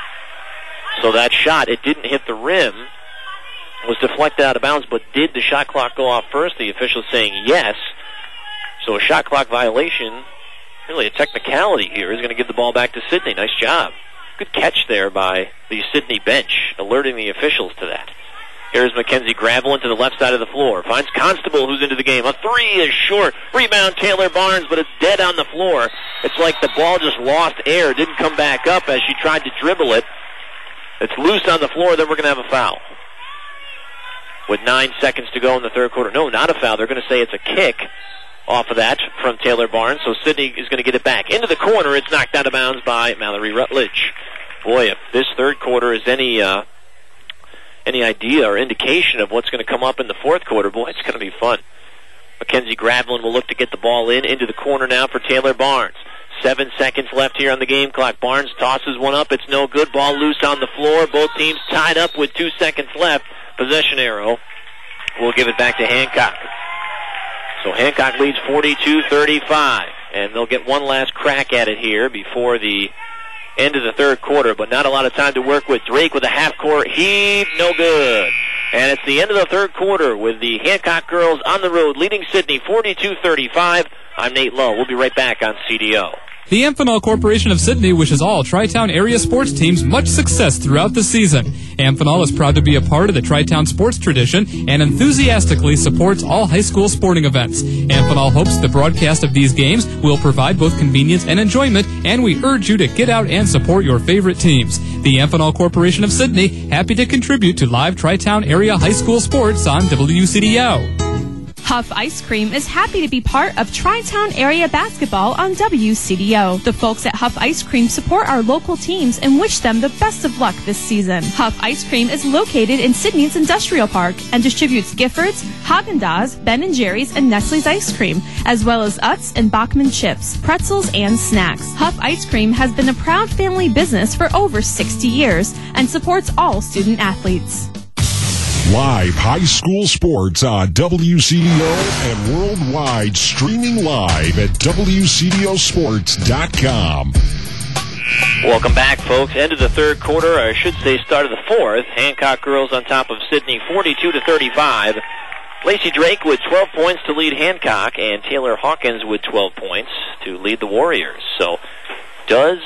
[SPEAKER 2] So that shot, it didn't hit the rim, was deflected out of bounds, but did the shot clock go off first? The official saying yes. So a shot clock violation, really a technicality here, is going to give the ball back to Sidney. Nice job. Good catch there by the Sidney bench, alerting the officials to that. Here's Mackenzie Gravel to the left side of the floor. Finds Constable, who's into the game. A three is short. Rebound Taylor Barnes, but it's dead on the floor. It's like the ball just lost air, didn't come back up as she tried to dribble it. It's loose on the floor, then we're going to have a foul. With nine seconds to go in the third quarter. No, not a foul. They're going to say it's a kick off of that from Taylor Barnes. So Sidney is going to get it back. Into the corner, it's knocked out of bounds by Mallory Rutledge. Boy, if this third quarter is any uh, any idea or indication of what's going to come up in the fourth quarter, boy, it's going to be fun. Mackenzie Gravelin will look to get the ball in. Into the corner now for Taylor Barnes. Seven seconds left here on the game clock. Barnes tosses one up. It's no good. Ball loose on the floor. Both teams tied up with two seconds left. Possession arrow. We'll give it back to Hancock. So Hancock leads forty-two thirty-five. And they'll get one last crack at it here before the end of the third quarter. But not a lot of time to work with. Drake with a half-court heave. No good. And it's the end of the third quarter with the Hancock girls on the road leading Sidney forty-two thirty-five. I'm Nate Lowe. We'll be right back on C D O.
[SPEAKER 12] The Amphenol Corporation of Sidney wishes all Tri-Town area sports teams much success throughout the season. Amphenol is proud to be a part of the Tri-Town sports tradition and enthusiastically supports all high school sporting events. Amphenol hopes the broadcast of these games will provide both convenience and enjoyment, and we urge you to get out and support your favorite teams. The Amphenol Corporation of Sidney, happy to contribute to live Tri-Town area high school sports on W C D O.
[SPEAKER 16] Huff Ice Cream is happy to be part of Tri-Town area basketball on W C D O. The folks at Huff Ice Cream support our local teams and wish them the best of luck this season. Huff Ice Cream is located in Sidney's Industrial Park and distributes Giffords, Haagen-Dazs, Ben and Jerry's, and Nestle's ice cream, as well as Utz and Bachman chips, pretzels, and snacks. Huff Ice Cream has been a proud family business for over sixty years and supports all student athletes.
[SPEAKER 14] Live high school sports on W C D O and worldwide, streaming live at W C D O sports dot com.
[SPEAKER 2] Welcome back, folks. End of the third quarter, or I should say start of the fourth. Hancock girls on top of Sidney, forty-two to thirty-five. Lacey Drake with twelve points to lead Hancock, and Taylor Hawkins with twelve points to lead the Warriors. So, does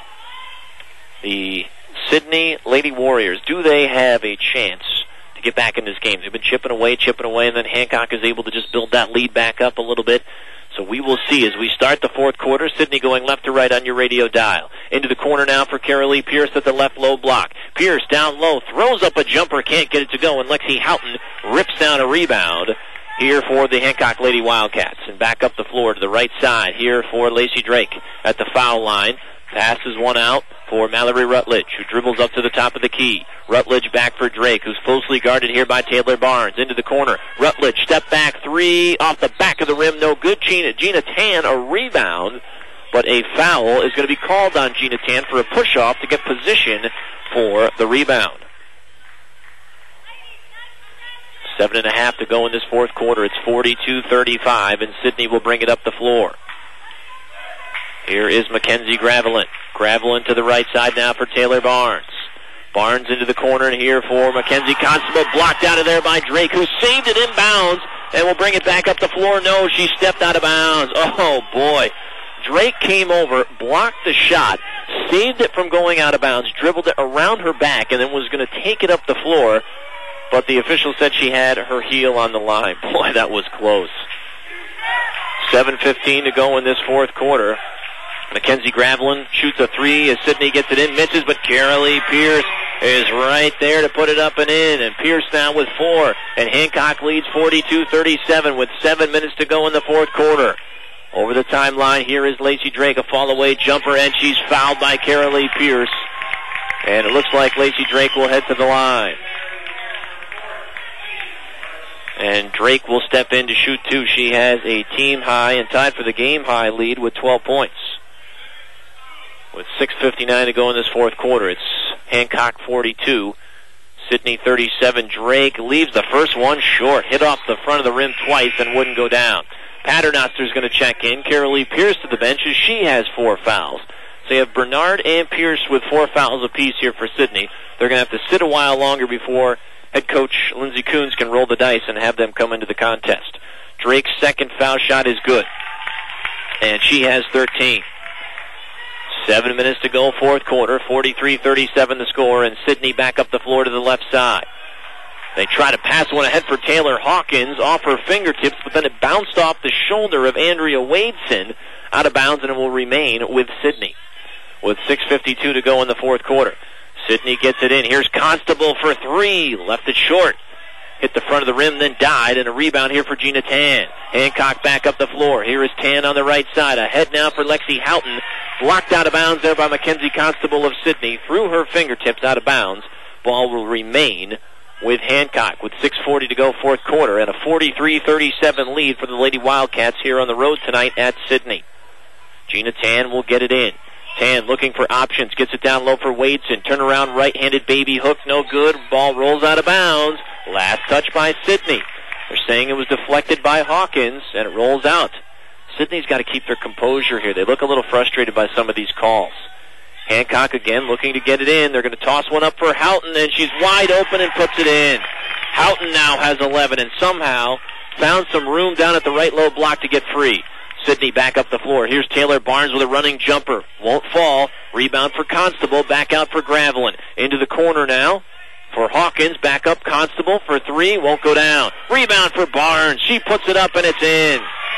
[SPEAKER 2] the Sidney Lady Warriors, do they have a chance to get back in this game? They've been chipping away, chipping away, and then Hancock is able to just build that lead back up a little bit. So we will see as we start the fourth quarter. Sidney going left to right on your radio dial. Into the corner now for Carolee Pierce at the left low block. Pierce down low, throws up a jumper, can't get it to go, and Lexi Houghton rips down a rebound here for the Hancock Lady Wildcats. And back up the floor to the right side here for Lacey Drake at the foul line. Passes one out for Mallory Rutledge, who dribbles up to the top of the key. Rutledge back for Drake, who's closely guarded here by Taylor Barnes. Into the corner. Rutledge, step back three, off the back of the rim, no good. Gina, Gina Tan, a rebound, but a foul is going to be called on Gina Tan for a push-off to get position for the rebound. Seven and a half to go in this fourth quarter. It's forty-two thirty-five, and Sidney will bring it up the floor. Here is Mackenzie Gravelin. Gravelin to the right side now for Taylor Barnes. Barnes into the corner and here for Mackenzie Constable. Blocked out of there by Drake, who saved it inbounds and will bring it back up the floor. No, she stepped out of bounds. Oh, boy. Drake came over, blocked the shot, saved it from going out of bounds, dribbled it around her back, and then was going to take it up the floor. But the official said she had her heel on the line. Boy, that was close. seven fifteen to go in this fourth quarter. Mackenzie Gravelin shoots a three as Sidney gets it in, misses, but Carolee Pierce is right there to put it up and in. And Pierce now with four, and Hancock leads forty-two thirty-seven with seven minutes to go in the fourth quarter. Over the timeline, here is Lacey Drake, a fall-away jumper, and she's fouled by Carolee Pierce. And it looks like Lacey Drake will head to the line. And Drake will step in to shoot two. She has a team-high and tied for the game-high lead with twelve points. With six fifty-nine to go in this fourth quarter, it's Hancock forty-two, Sidney thirty-seven. Drake leaves the first one short, hit off the front of the rim twice and wouldn't go down. Paternoster's going to check in. Carolee Pierce to the bench as she has four fouls. So you have Bernard and Pierce with four fouls apiece here for Sidney. They're going to have to sit a while longer before head coach Lindsey Coons can roll the dice and have them come into the contest. Drake's second foul shot is good, and she has thirteen. Seven minutes to go, fourth quarter, forty-three thirty-seven the score, and Sidney back up the floor to the left side. They try to pass one ahead for Taylor Hawkins off her fingertips, but then it bounced off the shoulder of Andrea Wadeson out of bounds, and it will remain with Sidney. With six fifty-two to go in the fourth quarter. Sidney gets it in. Here's Constable for three. Left it short. Hit the front of the rim, then died, and a rebound here for Gina Tan. Hancock back up the floor. Here is Tan on the right side. Ahead now for Lexi Houghton. Blocked out of bounds there by Mackenzie Constable of Sidney. Through her fingertips out of bounds. Ball will remain with Hancock with six forty to go fourth quarter, and a forty-three thirty-seven lead for the Lady Wildcats here on the road tonight at Sidney. Gina Tan will get it in. Tan looking for options, gets it down low for Wadeson. Turnaround right-handed baby hook, no good. Ball rolls out of bounds. Last touch by Sidney. They're saying it was deflected by Hawkins, and it rolls out. Sidney's got to keep their composure here. They look a little frustrated by some of these calls. Hancock again looking to get it in. They're going to toss one up for Houghton, and she's wide open and puts it in. Houghton now has eleven and somehow found some room down at the right low block to get free. Sidney back up the floor. Here's Taylor Barnes with a running jumper. Won't fall. Rebound for Constable. Back out for Gravelin. Into the corner now for Hawkins. Back up Constable for three. Won't go down. Rebound for Barnes. She puts it up and it's in.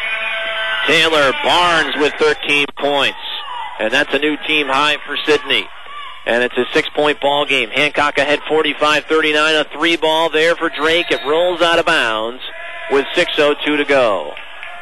[SPEAKER 2] Taylor Barnes with thirteen points. And that's a new team high for Sidney. And it's a six-point ball game. Hancock ahead forty-five thirty-nine. A three ball there for Drake. It rolls out of bounds with six oh two to go.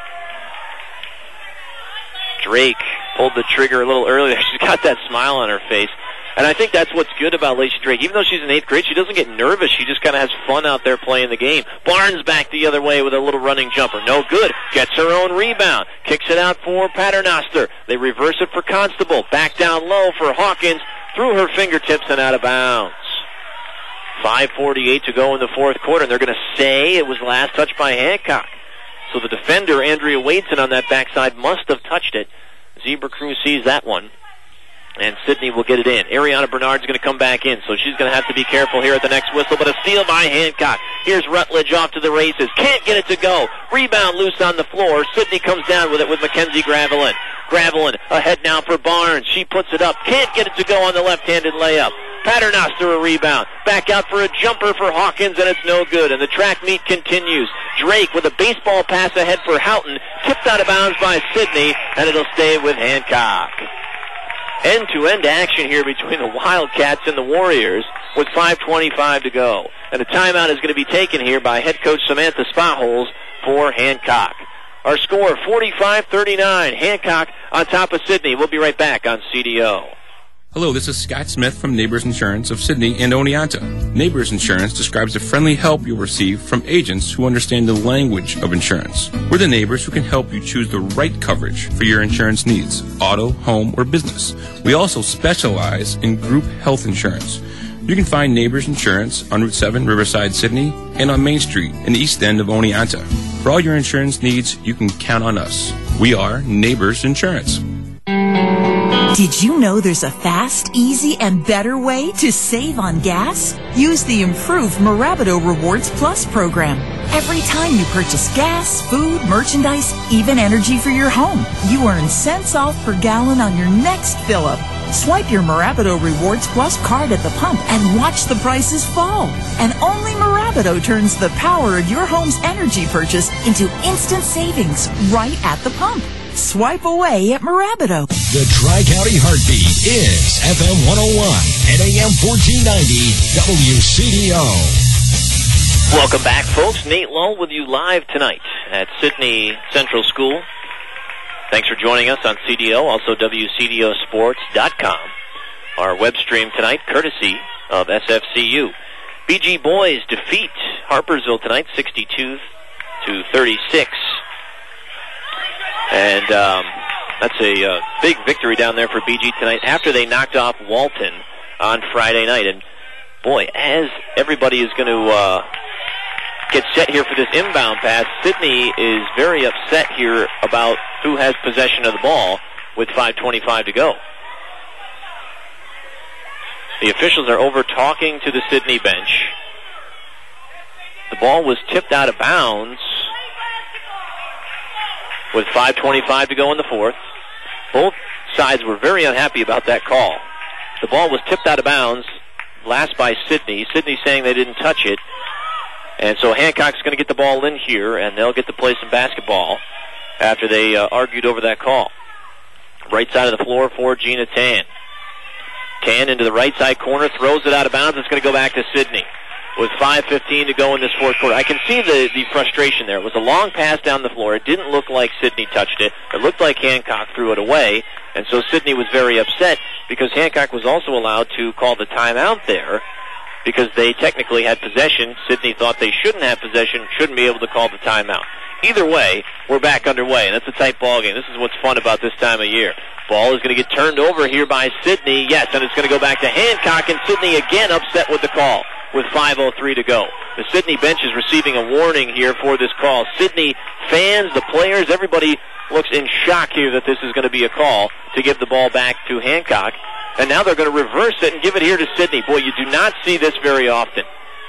[SPEAKER 2] Drake pulled the trigger a little earlier. She's got that smile on her face. And I think that's what's good about Lacey Drake. Even though she's in eighth grade, she doesn't get nervous. She just kind of has fun out there playing the game. Barnes back the other way with a little running jumper. No good. Gets her own rebound. Kicks it out for Paternoster. They reverse it for Constable. Back down low for Hawkins. Through her fingertips and out of bounds. five forty-eight to go in the fourth quarter. And they're going to say it was last touched by Hancock. So the defender, Andrea Wadeson, on that backside must have touched it. Zebra Crew sees that one. And Sidney will get it in. Ariana Bernard's going to come back in, so she's going to have to be careful here at the next whistle. But a steal by Hancock. Here's Rutledge off to the races. Can't get it to go. Rebound loose on the floor. Sidney comes down with it with Mackenzie Gravelin. Gravelin ahead now for Barnes. She puts it up. Can't get it to go on the left-handed layup. Paternoster a rebound. Back out for a jumper for Hawkins, and it's no good. And the track meet continues. Drake with a baseball pass ahead for Houghton. Tipped out of bounds by Sidney, and it'll stay with Hancock. End-to-end action here between the Wildcats and the Warriors with five twenty-five to go. And a timeout is going to be taken here by head coach Samantha Spotholes for Hancock. Our score, forty-five thirty-nine. Hancock on top of Sidney. We'll be right back on C D O.
[SPEAKER 20] Hello, this is Scott Smith from Neighbors Insurance of Sydney and Oneonta. Neighbors Insurance describes the friendly help you'll receive from agents who understand the language of insurance. We're the neighbors who can help you choose the right coverage for your insurance needs, auto, home, or business. We also specialize in group health insurance. You can find Neighbors Insurance on Route seven, Riverside, Sydney, and on Main Street in the east end of Oneonta. For all your insurance needs, you can count on us. We are Neighbors Insurance.
[SPEAKER 15] Did you know there's a fast, easy, and better way to save on gas? Use the improved Mirabito Rewards Plus program. Every time you purchase gas, food, merchandise, even energy for your home, you earn cents off per gallon on your next fill-up. Swipe your Mirabito Rewards Plus card at the pump and watch the prices fall. And only Mirabito turns the power of your home's energy purchase into instant savings right at the pump. Swipe away at Mirabito.
[SPEAKER 8] The Tri-County Heartbeat is F M one oh one and A M fourteen ninety W C D O.
[SPEAKER 2] Welcome back, folks. Nate Lull with you live tonight at Sydney Central School. Thanks for joining us on C D O, also W C D O sports dot com. Our web stream tonight, courtesy of S F C U. B G boys defeat Harpersville tonight, sixty-two to thirty-six. And um, that's a uh, big victory down there for B G tonight after they knocked off Walton on Friday night. And, boy, as everybody is going to uh, get set here for this inbound pass, Sydney is very upset here about who has possession of the ball with five twenty-five to go. The officials are over talking to the Sydney bench. The ball was tipped out of bounds with five twenty-five to go in the fourth. Both sides were very unhappy about that call. The ball was tipped out of bounds, last by Sydney. Sydney saying they didn't touch it. And so Hancock's going to get the ball in here, and they'll get to play some basketball after they uh, argued over that call. Right side of the floor for Gina Tan. Tan into the right side corner, throws it out of bounds. It's going to go back to Sydney with five fifteen to go in this fourth quarter. I can see the, the frustration there. It was a long pass down the floor. It didn't look like Sydney touched it. It looked like Hancock threw it away, and so Sydney was very upset because Hancock was also allowed to call the timeout there because they technically had possession. Sydney thought they shouldn't have possession, shouldn't be able to call the timeout. Either way, we're back underway, and that's a tight ball game. This is what's fun about this time of year. Ball is going to get turned over here by Sydney. Yes, and it's going to go back to Hancock, and Sydney again upset with the call with five oh three to go. The Sydney bench is receiving a warning here for this call. Sydney fans, the players, everybody looks in shock here that this is going to be a call to give the ball back to Hancock. And now they're going to reverse it and give it here to Sydney. Boy, you do not see this very often.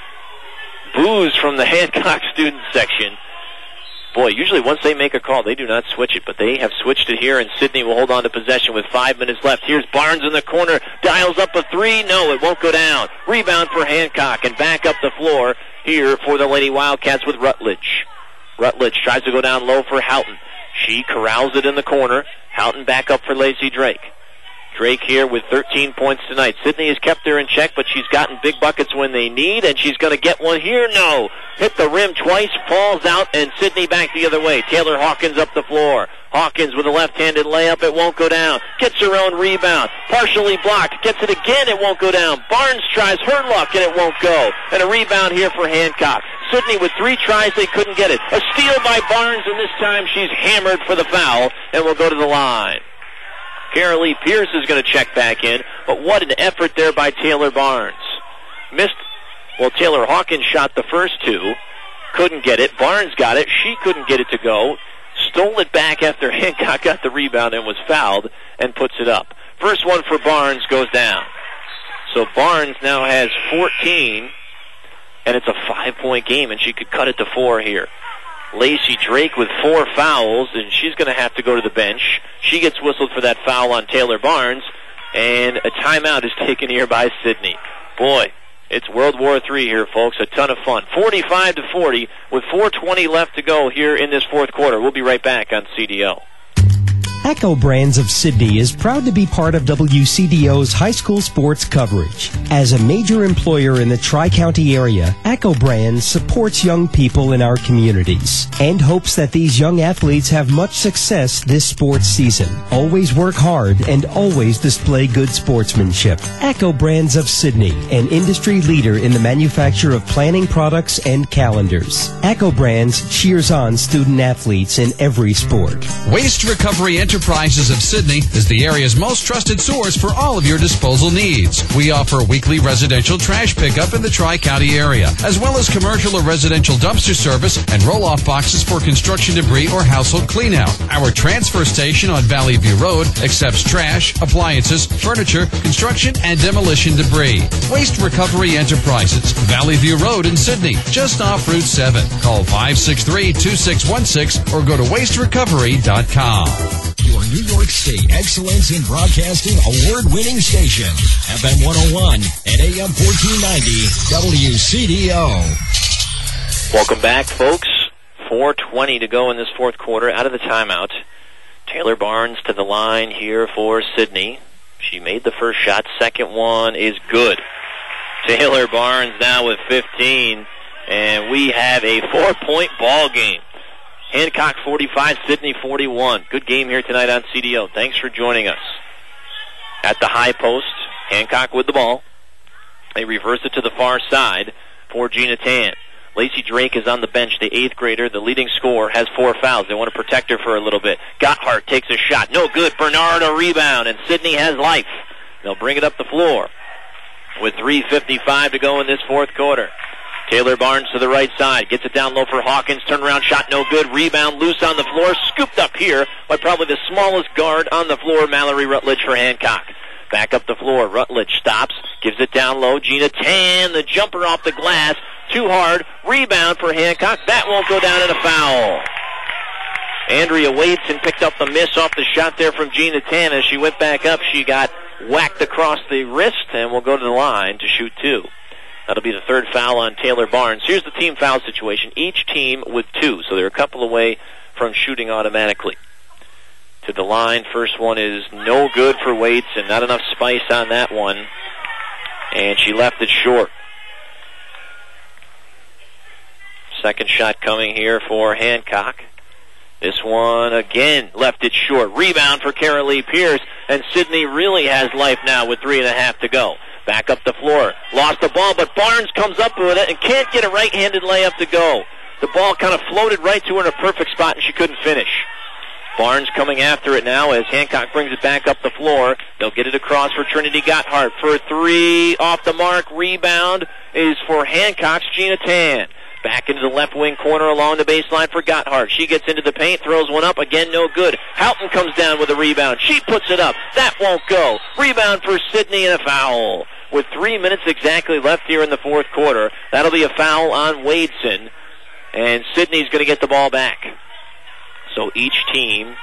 [SPEAKER 2] Boos from the Hancock student section. Boy, usually once they make a call, they do not switch it, but they have switched it here, and Sydney will hold on to possession with five minutes left. Here's Barnes in the corner, dials up a three. No, it won't go down. Rebound for Hancock, and back up the floor here for the Lady Wildcats with Rutledge. Rutledge tries to go down low for Houghton. She corrals it in the corner. Houghton back up for Lacey Drake. Drake here with thirteen points tonight. Sydney has kept her in check, but she's gotten big buckets when they need, and she's going to get one here. No. Hit the rim twice, falls out, and Sydney back the other way. Taylor Hawkins up the floor. Hawkins with a left-handed layup. It won't go down. Gets her own rebound. Partially blocked. Gets it again. It won't go down. Barnes tries her luck, and it won't go. And a rebound here for Hancock. Sydney with three tries. They couldn't get it. A steal by Barnes, and this time she's hammered for the foul and will go to the line. Carolee Pierce is going to check back in, but what an effort there by Taylor Barnes. Missed, well, Taylor Hawkins shot the first two, couldn't get it. Barnes got it. She couldn't get it to go. Stole it back after Hancock got the rebound and was fouled and puts it up. First one for Barnes goes down. So Barnes now has fourteen, and it's a five-point game, and she could cut it to four here. Lacey Drake with four fouls, and she's going to have to go to the bench. She gets whistled for that foul on Taylor Barnes, and a timeout is taken here by Sydney. Boy, it's World War Three here, folks. A ton of fun. forty-five to forty with four twenty left to go here in this fourth quarter. We'll be right back on C D O.
[SPEAKER 21] Echo Brands of Sydney is proud to be part of W C D O's high school sports coverage. As a major employer in the Tri-County area, Echo Brands supports young people in our communities and hopes that these young athletes have much success this sports season. Always work hard and always display good sportsmanship. Echo Brands of Sydney, an industry leader in the manufacture of planning products and calendars. Echo Brands cheers on student athletes in every sport.
[SPEAKER 9] Waste Recovery Enterprises of Sydney is the area's most trusted source for all of your disposal needs. We offer weekly residential trash pickup in the Tri-County area, as well as commercial or residential dumpster service and roll-off boxes for construction debris or household cleanout. Our transfer station on Valley View Road accepts trash, appliances, furniture, construction, and demolition debris. Waste Recovery Enterprises, Valley View Road in Sydney, just off Route seven. Call five six three, two six one six or go to waste recovery dot com.
[SPEAKER 8] Your New York State Excellence in Broadcasting award-winning station, F M one oh one and A M fourteen ninety W C D O.
[SPEAKER 2] Welcome back, folks. four twenty to go in this fourth quarter. Out of the timeout, Taylor Barnes to the line here for Sydney. She made the first shot. Second one is good. Taylor Barnes now with fifteen, and we have a four-point ball game. Hancock forty-five, Sydney forty-one. Good game here tonight on C D O. Thanks for joining us. At the high post, Hancock with the ball. They reverse it to the far side for Gina Tan. Lacey Drake is on the bench, the eighth grader. The leading scorer has four fouls. They want to protect her for a little bit. Gotthard takes a shot. No good. Bernard a rebound, and Sydney has life. They'll bring it up the floor with three fifty-five to go in this fourth quarter. Taylor Barnes to the right side. Gets it down low for Hawkins. Turnaround shot, no good. Rebound loose on the floor. Scooped up here by probably the smallest guard on the floor, Mallory Rutledge for Hancock. Back up the floor. Rutledge stops. Gives it down low. Gina Tan, the jumper off the glass. Too hard. Rebound for Hancock. That won't go down in a foul. Andrea Wadeson picked up the miss off the shot there from Gina Tan. As she went back up, she got whacked across the wrist and will go to the line to shoot two. That'll be the third foul on Taylor Barnes. Here's the team foul situation. Each team with two, so they're a couple away from shooting automatically. To the line, first one is no good for Wadeson. Not enough spice on that one. And she left it short. Second shot coming here for Hancock. This one, again, left it short. Rebound for Carolee Pierce. And Sydney really has life now with three and a half to go. Back up the floor. Lost the ball, but Barnes comes up with it and can't get a right-handed layup to go. The ball kind of floated right to her in a perfect spot, and she couldn't finish. Barnes coming after it now as Hancock brings it back up the floor. They'll get it across for Trinity Gotthard for three. Off the mark. Rebound is for Hancock's Gina Tan. Back into the left wing corner along the baseline for Gotthard. She gets into the paint, throws one up. Again, no good. Houghton comes down with a rebound. She puts it up. That won't go. Rebound for Sydney and a foul. With three minutes exactly left here in the fourth quarter, that'll be a foul on Wadeson. And Sydney's going to get the ball back. So each team,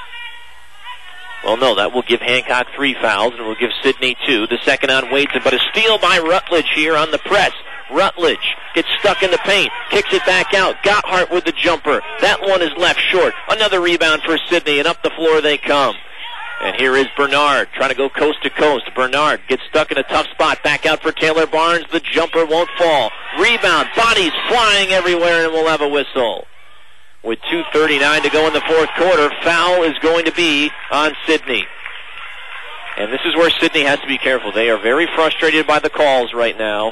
[SPEAKER 2] well, no, that will give Hancock three fouls, and will give Sydney two. The second on Wadeson, but a steal by Rutledge here on the press. Rutledge gets stuck in the paint, kicks it back out. Gotthard with the jumper. That one is left short. Another rebound for Sydney, and up the floor they come. And here is Bernard trying to go coast to coast. Bernard gets stuck in a tough spot. Back out for Taylor Barnes. The jumper won't fall. Rebound. Bodies flying everywhere, and we'll have a whistle. With two thirty-nine to go in the fourth quarter, foul is going to be on Sydney. And this is where Sydney has to be careful. They are very frustrated by the calls right now.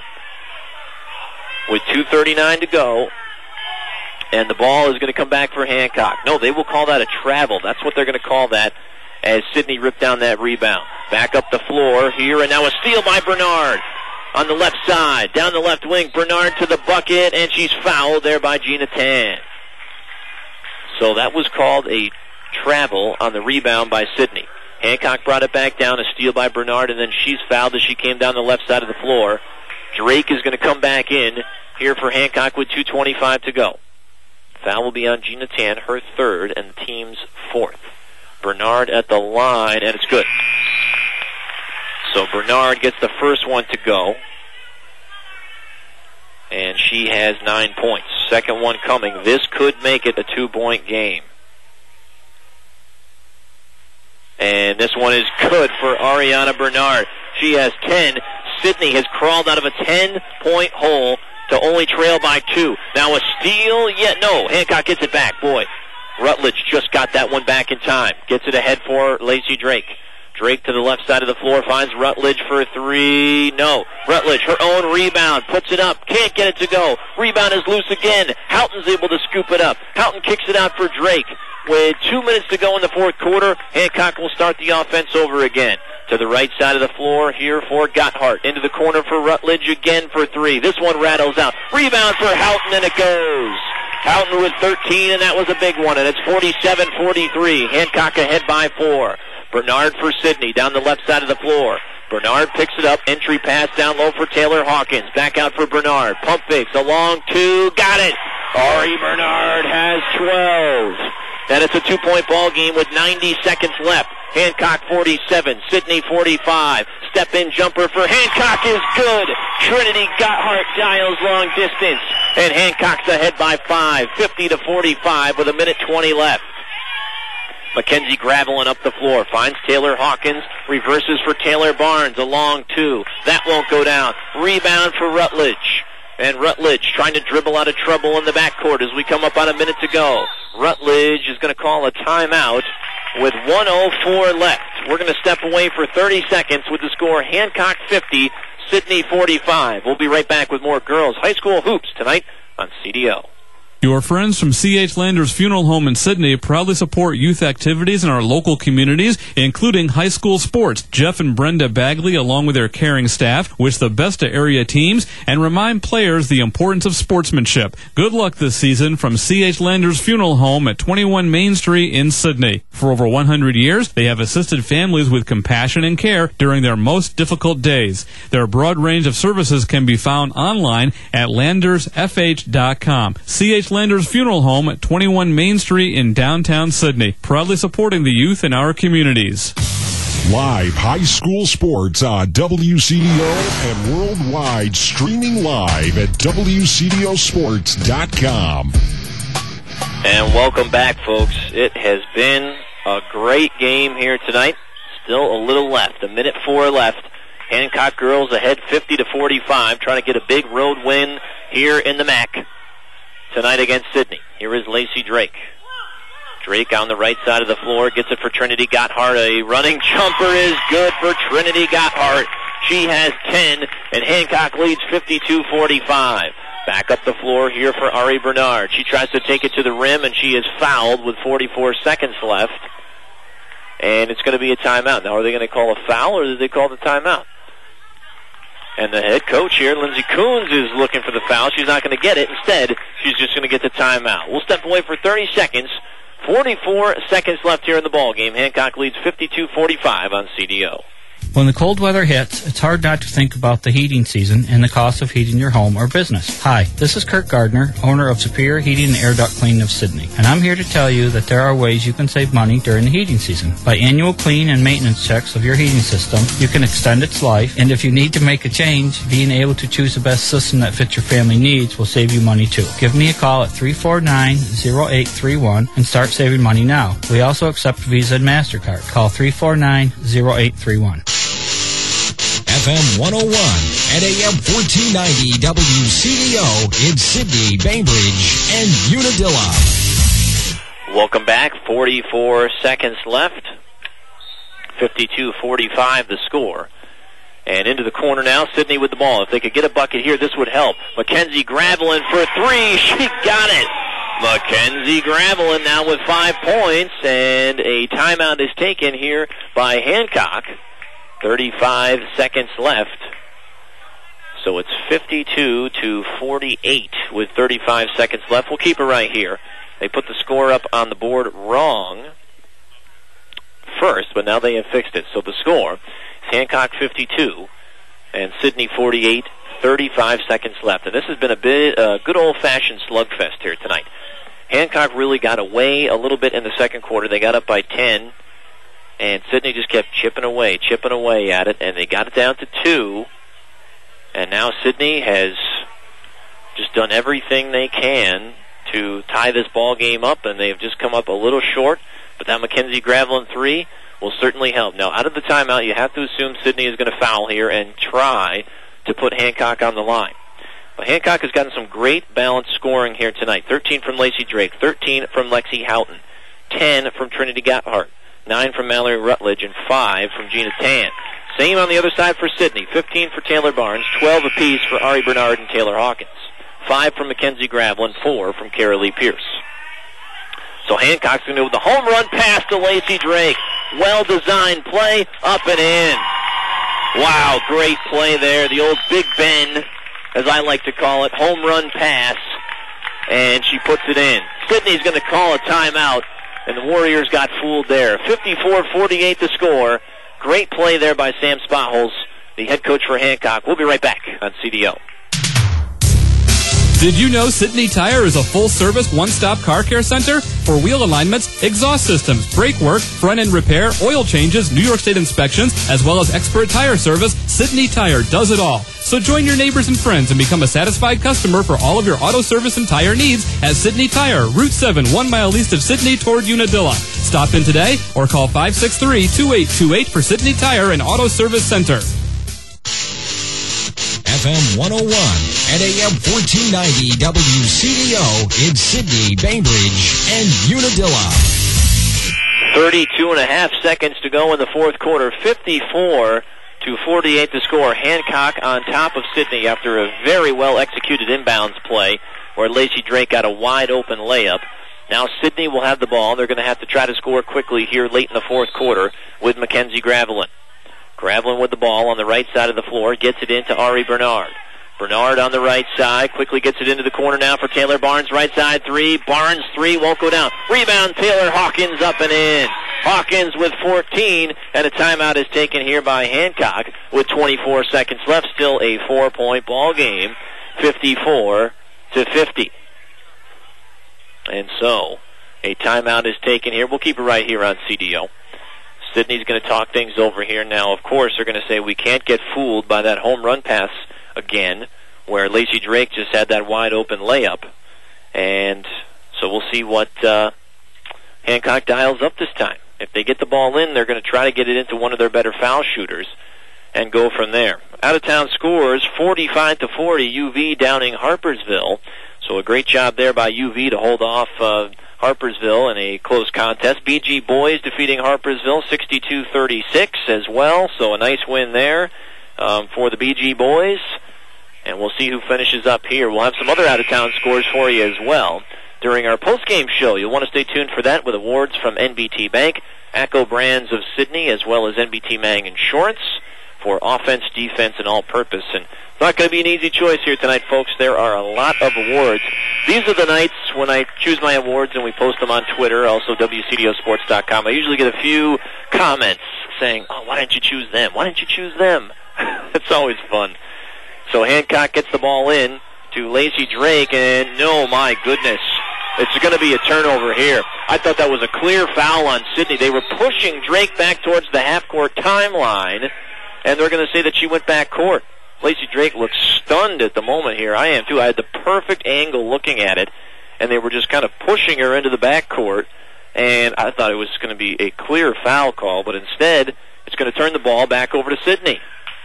[SPEAKER 2] With two thirty-nine to go. And the ball is going to come back for Hancock. No, they will call that a travel. That's what they're going to call that, as Sydney ripped down that rebound. Back up the floor here, and now a steal by Bernard. On the left side, down the left wing, Bernard to the bucket, and she's fouled there by Gina Tan. So that was called a travel on the rebound by Sydney. Hancock brought it back down, a steal by Bernard, and then she's fouled as she came down the left side of the floor. Drake is going to come back in here for Hancock with two twenty-five to go. Foul will be on Gina Tan, her third, and the team's fourth. Bernard at the line, and it's good. So Bernard gets the first one to go. And she has nine points. Second one coming. This could make it a two-point game. And this one is good for Ariana Bernard. She has ten. Sydney has crawled out of a ten-point hole to only trail by two. Now a steal, yet no. Hancock gets it back. Boy, Rutledge just got that one back in time. Gets it ahead for Lacey Drake. Drake to the left side of the floor, finds Rutledge for three. No. Rutledge, her own rebound, puts it up. Can't get it to go. Rebound is loose again. Houghton's able to scoop it up. Houghton kicks it out for Drake. With two minutes to go in the fourth quarter, Hancock will start the offense over again. To the right side of the floor here for Gotthard. Into the corner for Rutledge again for three. This one rattles out. Rebound for Houghton, and it goes. Houghton with thirteen, and that was a big one, and it's forty-seven forty-three. Hancock ahead by four. Bernard for Sydney down the left side of the floor. Bernard picks it up. Entry pass down low for Taylor Hawkins. Back out for Bernard. Pump fakes. A long two. Got it. Ari Bernard has twelve. And it's a two-point ball game with ninety seconds left. Hancock forty-seven, Sydney forty-five. Step-in jumper for Hancock is good. Trinity Gotthard dials long distance. And Hancock's ahead by five, fifty to forty-five with a minute twenty left. Mackenzie Gravelin up the floor, finds Taylor Hawkins, reverses for Taylor Barnes, a long two. That won't go down. Rebound for Rutledge. And Rutledge trying to dribble out of trouble in the backcourt as we come up on a minute to go. Rutledge is going to call a timeout with one oh four left. We're going to step away for thirty seconds with the score Hancock fifty, Sydney forty-five. We'll be right back with more girls high school hoops tonight on C D O.
[SPEAKER 12] Your friends from C H Landers Funeral Home in Sydney proudly support youth activities in our local communities, including high school sports. Jeff and Brenda Bagley, along with their caring staff, wish the best to area teams and remind players the importance of sportsmanship. Good luck this season from C H Landers Funeral Home at twenty-one Main Street in Sydney. For over one hundred years, they have assisted families with compassion and care during their most difficult days. Their broad range of services can be found online at landers f h dot com. C H Landers Funeral Home at twenty-one Main Street in downtown Sydney, proudly supporting the youth in our communities.
[SPEAKER 14] Live high school sports on W C D O and worldwide, streaming live at w c d o sports dot com.
[SPEAKER 2] And welcome back, folks. It has been a great game here tonight. Still a little left, a minute four left. Hancock girls ahead fifty to forty-five, trying to get a big road win here in the M A C tonight against Sydney. Here is Lacey Drake. Drake on the right side of the floor, gets it for Trinity Gotthard. A running jumper is good for Trinity Gotthard. She has ten, and Hancock leads fifty-two forty-five. Back up the floor here for Ari Bernard. She tries to take it to the rim, and she is fouled with forty-four seconds left. And it's going to be a timeout. Now, are they going to call a foul, or did they call the timeout? And the head coach here, Lindsey Coons, is looking for the foul. She's not going to get it. Instead, she's just going to get the timeout. We'll step away for thirty seconds. forty-four seconds left here in the ball game. Hancock leads fifty-two forty-five on C D O.
[SPEAKER 13] When the cold weather hits, it's hard not to think about the heating season and the cost of heating your home or business. Hi, this is Kurt Gardner, owner of Superior Heating and Air Duct Cleaning of Sydney, and I'm here to tell you that there are ways you can save money during the heating season. By annual clean and maintenance checks of your heating system, you can extend its life, and if you need to make a change, being able to choose the best system that fits your family needs will save you money too. Give me a call at three four nine, zero eight three one and start saving money now. We also accept Visa and MasterCard. Call three four nine, zero eight three one.
[SPEAKER 8] F M one oh one and A M fourteen ninety W C D O in Sydney, Bainbridge, and Unadilla.
[SPEAKER 2] Welcome back. forty-four seconds left. fifty-two forty-five the score. And into the corner now, Sydney with the ball. If they could get a bucket here, this would help. Mackenzie Gravelin for three. She got it. Mackenzie Gravelin now with five points, and a timeout is taken here by Hancock. thirty-five seconds left. So it's fifty-two to forty-eight with thirty-five seconds left. We'll keep it right here. They put the score up on the board wrong first, but now they have fixed it. So the score is Hancock fifty-two and Sydney forty-eight, thirty-five seconds left. And this has been a bit uh, good old-fashioned slugfest here tonight. Hancock really got away a little bit in the second quarter. They got up by ten. And Sydney just kept chipping away, chipping away at it, and they got it down to two. And now Sydney has just done everything they can to tie this ball game up, and they've just come up a little short. But that Mackenzie Gravelin three will certainly help. Now, out of the timeout, you have to assume Sidney is going to foul here and try to put Hancock on the line. But Hancock has gotten some great balanced scoring here tonight. thirteen from Lacey Drake, thirteen from Lexi Houghton, ten from Trinity Gotthard, nine from Mallory Rutledge, and five from Gina Tan. Same on the other side for Sidney, fifteen for Taylor Barnes, twelve apiece for Ari Bernard and Taylor Hawkins, five from Mackenzie Gravel, and four from Kara Lee Pierce. So Hancock's going to do the home run pass to Lacey Drake. Well-designed play, up and in. Wow, great play there. The old Big Ben, as I like to call it, home run pass, and she puts it in. Sidney's going to call a timeout, and the Warriors got fooled there. fifty-four forty-eight to score. Great play there by Sam Spotholz, the head coach for Hancock. We'll be right back on C D O.
[SPEAKER 12] Did you know Sidney Tire is a full-service, one-stop car care center for wheel alignments, exhaust systems, brake work, front-end repair, oil changes, New York State inspections, as well as expert tire service? Sidney Tire does it all. So join your neighbors and friends and become a satisfied customer for all of your auto service and tire needs at Sidney Tire, Route seven, one mile east of Sidney toward Unadilla. Stop in today or call five six three, two eight two eight for Sidney Tire and Auto Service Center.
[SPEAKER 8] F M one oh one and A M fourteen ninety W C D O in Sidney, Bainbridge, and Unadilla.
[SPEAKER 2] thirty-two and a half seconds to go in the fourth quarter. fifty-four to forty-eight to score. Hancock on top of Sidney after a very well-executed inbounds play where Lacey Drake got a wide-open layup. Now Sidney will have the ball. They're going to have to try to score quickly here late in the fourth quarter with Mackenzie Gravelin. Gravelin with the ball on the right side of the floor, gets it into Ari Bernard. Bernard on the right side, quickly gets it into the corner now for Taylor Barnes, right side three. Barnes three, won't go down. Rebound, Taylor Hawkins up and in. Hawkins with fourteen, and a timeout is taken here by Hancock with twenty-four seconds left. Still a four-point ball game, fifty-four to fifty. And so, a timeout is taken here. We'll keep it right here on C D O. Sidney's going to talk things over here. Now, of course, they're going to say we can't get fooled by that home run pass again, where Lacey Drake just had that wide-open layup. And so we'll see what uh, Hancock dials up this time. If they get the ball in, they're going to try to get it into one of their better foul shooters and go from there. Out-of-town scores, forty-five to forty, U V downing Harpersville. So a great job there by U V to hold off uh, Harpersville in a close contest. B G boys defeating Harpersville sixty-two thirty-six as well, so a nice win there um, for the B G boys. And we'll see who finishes up here. We'll have some other out-of-town scores for you as well during our post-game show. You'll want to stay tuned for that with awards from N B T Bank, ACCO Brands of Sidney, as well as N B T Mang Insurance for offense, defense, and all-purpose. And it's not going to be an easy choice here tonight, folks. There are a lot of awards. These are the nights when I choose my awards and we post them on Twitter, also W C D O sports dot com. I usually get a few comments saying, oh, why didn't you choose them? Why didn't you choose them? It's always fun. So Hancock gets the ball in to Lacey Drake, and no, my goodness, it's going to be a turnover here. I thought that was a clear foul on Sidney. They were pushing Drake back towards the half-court timeline, and they're going to say that she went back court. Lacey Drake looks stunned at the moment here. I am, too. I had the perfect angle looking at it, and they were just kind of pushing her into the backcourt, and I thought it was going to be a clear foul call, but instead it's going to turn the ball back over to Sidney.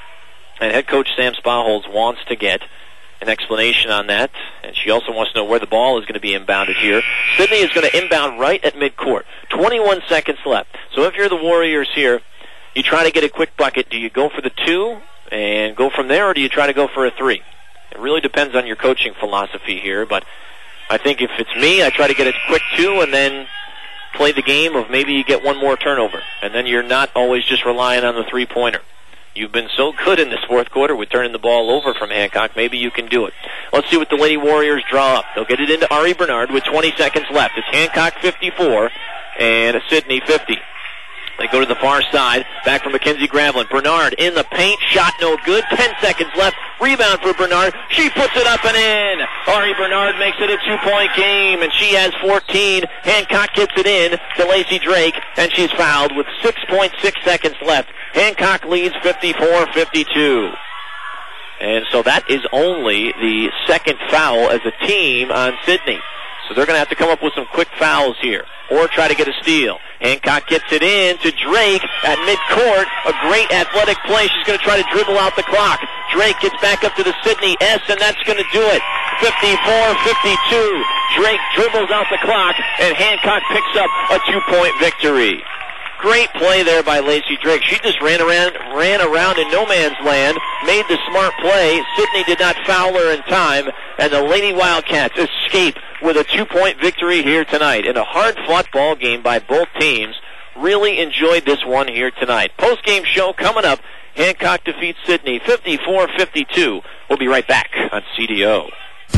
[SPEAKER 2] And head coach Sam Spotholz wants to get an explanation on that, and she also wants to know where the ball is going to be inbounded here. Sidney is going to inbound right at midcourt. twenty-one seconds left. So if you're the Warriors here, you try to get a quick bucket. Do you go for the two and go from there, or do you try to go for a three? It really depends on your coaching philosophy here, but I think if it's me, I try to get a quick two and then play the game of maybe you get one more turnover, and then you're not always just relying on the three-pointer. You've been so good in this fourth quarter with turning the ball over from Hancock. Maybe you can do it. Let's see what the Lady Warriors draw up. They'll get it into Ari Bernard with twenty seconds left. It's Hancock fifty-four and Sidney fifty. They go to the far side, back from Mackenzie Gravelin. Bernard in the paint, shot no good. Ten seconds left. Rebound for Bernard. She puts it up and in. Ari Bernard makes it a two-point game, and she has fourteen. Hancock gets it in to Lacey Drake, and she's fouled with six point six seconds left. Hancock leads fifty-four fifty-two. And so that is only the second foul as a team on Sidney. So they're going to have to come up with some quick fouls here or try to get a steal. Hancock gets it in to Drake at midcourt. A great athletic play. She's going to try to dribble out the clock. Drake gets back up to the Sydney S, and that's going to do it. fifty-four fifty-two. Drake dribbles out the clock, and Hancock picks up a two-point victory. Great play there by Lacey Drake. She just ran around, ran around in no man's land, made the smart play. Sydney did not foul her in time, and the Lady Wildcats escape with a two-point victory here tonight in a hard-fought ball game by both teams. Really enjoyed this one here tonight. Post-game show coming up. Hancock defeats Sydney fifty-four fifty-two. We'll be right back on C D O.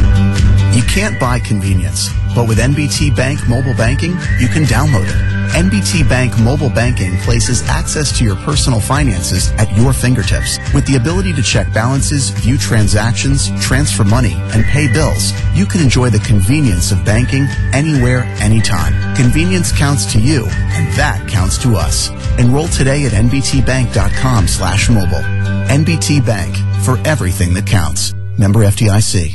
[SPEAKER 1] You can't buy convenience, but with N B T Bank Mobile Banking, you can download it. N B T Bank Mobile Banking places access to your personal finances at your fingertips. With the ability to check balances, view transactions, transfer money, and pay bills, you can enjoy the convenience of banking anywhere, anytime. Convenience counts to you, and that counts to us. Enroll today at nbtbank.com slash mobile. N B T Bank, for everything that counts. Member F D I C.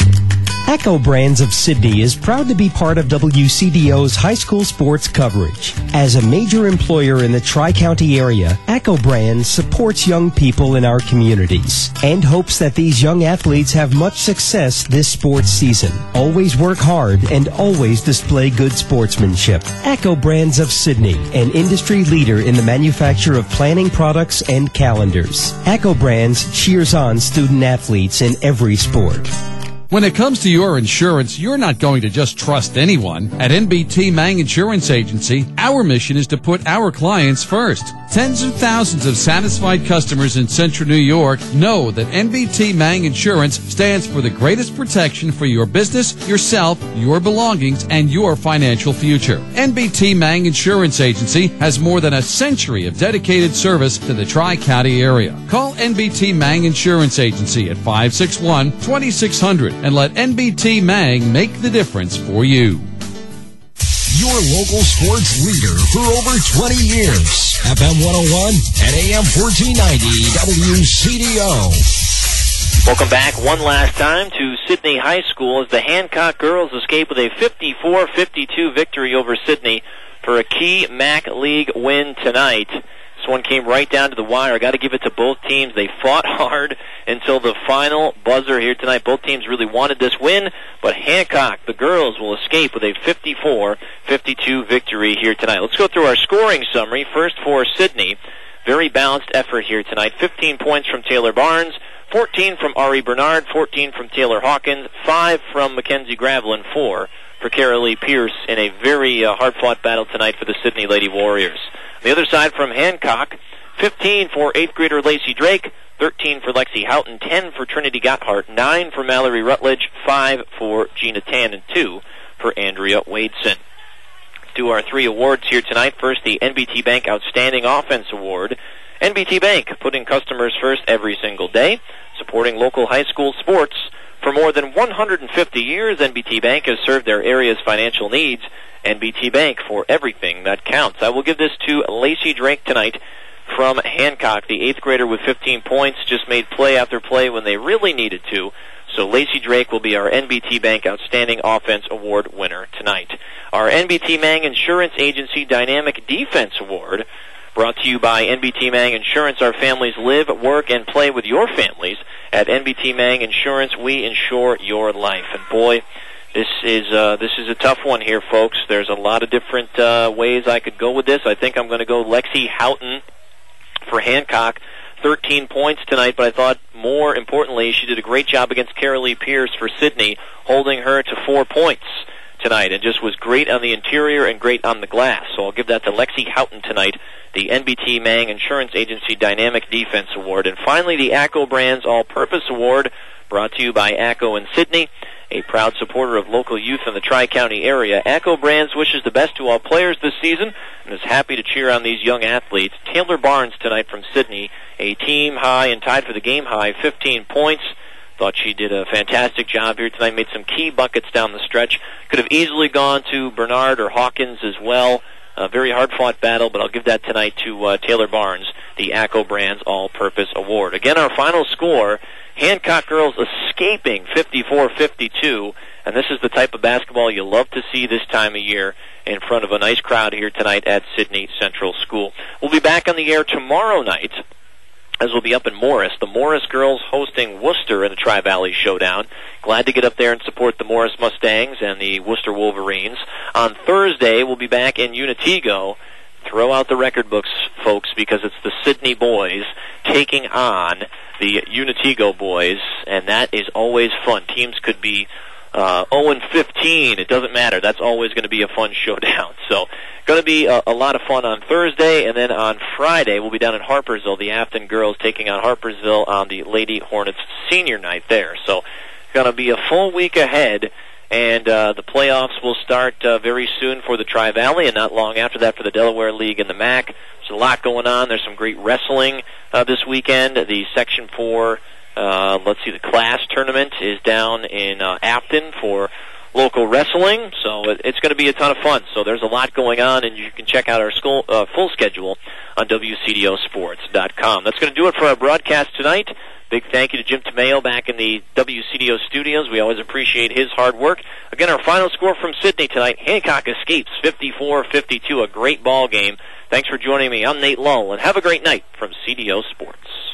[SPEAKER 21] Echo Brands of Sydney is proud to be part of W C D O's high school sports coverage. As a major employer in the Tri-County area, Echo Brands supports young people in our communities and hopes that these young athletes have much success this sports season. Always work hard and always display good sportsmanship. Echo Brands of Sydney, an industry leader in the manufacture of planning products and calendars. Echo Brands cheers on student athletes in every sport.
[SPEAKER 9] When it comes to your insurance, you're not going to just trust anyone. At N B T Mang Insurance Agency, our mission is to put our clients first. Tens of thousands of satisfied customers in Central New York know that N B T Mang Insurance stands for the greatest protection for your business, yourself, your belongings, and your financial future. N B T Mang Insurance Agency has more than a century of dedicated service to the Tri-County area. Call N B T Mang Insurance Agency at five six one, two six zero zero and let N B T Mang make the difference for you.
[SPEAKER 8] Your local sports leader for over twenty years. F M one oh one and A M fourteen ninety W C D O.
[SPEAKER 2] Welcome back one last time to Sydney High School as the Hancock girls escape with a fifty-four fifty-two victory over Sydney for a key M A C League win tonight. This one came right down to the wire. Got to give it to both teams. They fought hard until the final buzzer here tonight. Both teams really wanted this win, but Hancock, the girls, will escape with a fifty-four fifty-two victory here tonight. Let's go through our scoring summary. First for Sydney. Very balanced effort here tonight. fifteen points from Taylor Barnes, fourteen from Ari Bernard, fourteen from Taylor Hawkins, five from Mackenzie Gravel, and four for Carolee Pierce in a very uh, hard-fought battle tonight for the Sydney Lady Warriors. The other side from Hancock, fifteen for eighth grader Lacey Drake, thirteen for Lexi Houghton, ten for Trinity Gotthard, nine for Mallory Rutledge, five for Gina Tan, and two for Andrea Wadeson. Let's do our three awards here tonight. First, the N B T Bank Outstanding Offense Award. N B T Bank, putting customers first every single day, supporting local high school sports. For more than one hundred fifty years, N B T Bank has served their area's financial needs. N B T Bank, for everything that counts. I will give this to Lacey Drake tonight from Hancock. The eighth grader with fifteen points just made play after play when they really needed to. So Lacey Drake will be our N B T Bank Outstanding Offense Award winner tonight. Our N B T Mang Insurance Agency Dynamic Defense Award, brought to you by N B T Mang Insurance. Our families live, work, and play with your families. At N B T Mang Insurance, we insure your life. And boy, this is uh, this is a tough one here, folks. There's a lot of different uh, ways I could go with this. I think I'm going to go Lexi Houghton for Hancock. thirteen points tonight, but I thought more importantly, she did a great job against Carolee Pierce for Sydney, holding her to four points tonight, and just was great on the interior and great on the glass. So I'll give that to Lexi Houghton tonight, the N B T Mang Insurance Agency Dynamic Defense Award. And finally, the ACCO Brands All-Purpose Award, brought to you by ACCO in Sydney, a proud supporter of local youth in the Tri-County area. ACCO Brands wishes the best to all players this season and is happy to cheer on these young athletes. Taylor Barnes tonight from Sydney, a team high and tied for the game high, fifteen points. Thought she did a fantastic job here tonight, made some key buckets down the stretch. Could have easily gone to Bernard or Hawkins as well. A very hard-fought battle, but I'll give that tonight to uh, Taylor Barnes, the ACCO Brands All-Purpose Award. Again, our final score, Hancock girls escaping fifty-four fifty-two, and this is the type of basketball you love to see this time of year in front of a nice crowd here tonight at Sidney Central School. We'll be back on the air tomorrow night, as we'll be up in Morris. The Morris girls hosting Worcester in the Tri-Valley Showdown. Glad to get up there and support the Morris Mustangs and the Worcester Wolverines. On Thursday, we'll be back in Unitego. Throw out the record books, folks, because it's the Sidney boys taking on the Unitego boys, and that is always fun. Teams could be uh, oh and fifteen. It doesn't matter. That's always going to be a fun showdown. So going to be a, a lot of fun on Thursday, and then on Friday we'll be down in Harpersville, the Afton girls taking on Harpersville on the Lady Hornets senior night there. So going to be a full week ahead, and uh, the playoffs will start uh, very soon for the Tri-Valley, and not long after that for the Delaware League and the M A C. There's a lot going on. There's some great wrestling uh, this weekend. The Section four, uh, let's see, the class tournament is down in uh, Afton for local wrestling, so it's going to be a ton of fun. So there's a lot going on, and you can check out our school, uh, full schedule on W C D O sports dot com. That's going to do it for our broadcast tonight. Big thank you to Jim Tomeo back in the W C D O studios. We always appreciate his hard work. Again, our final score from Sidney tonight, Hancock escapes fifty-four fifty-two, a great ball game. Thanks for joining me. I'm Nate Lull, and have a great night from C D O Sports.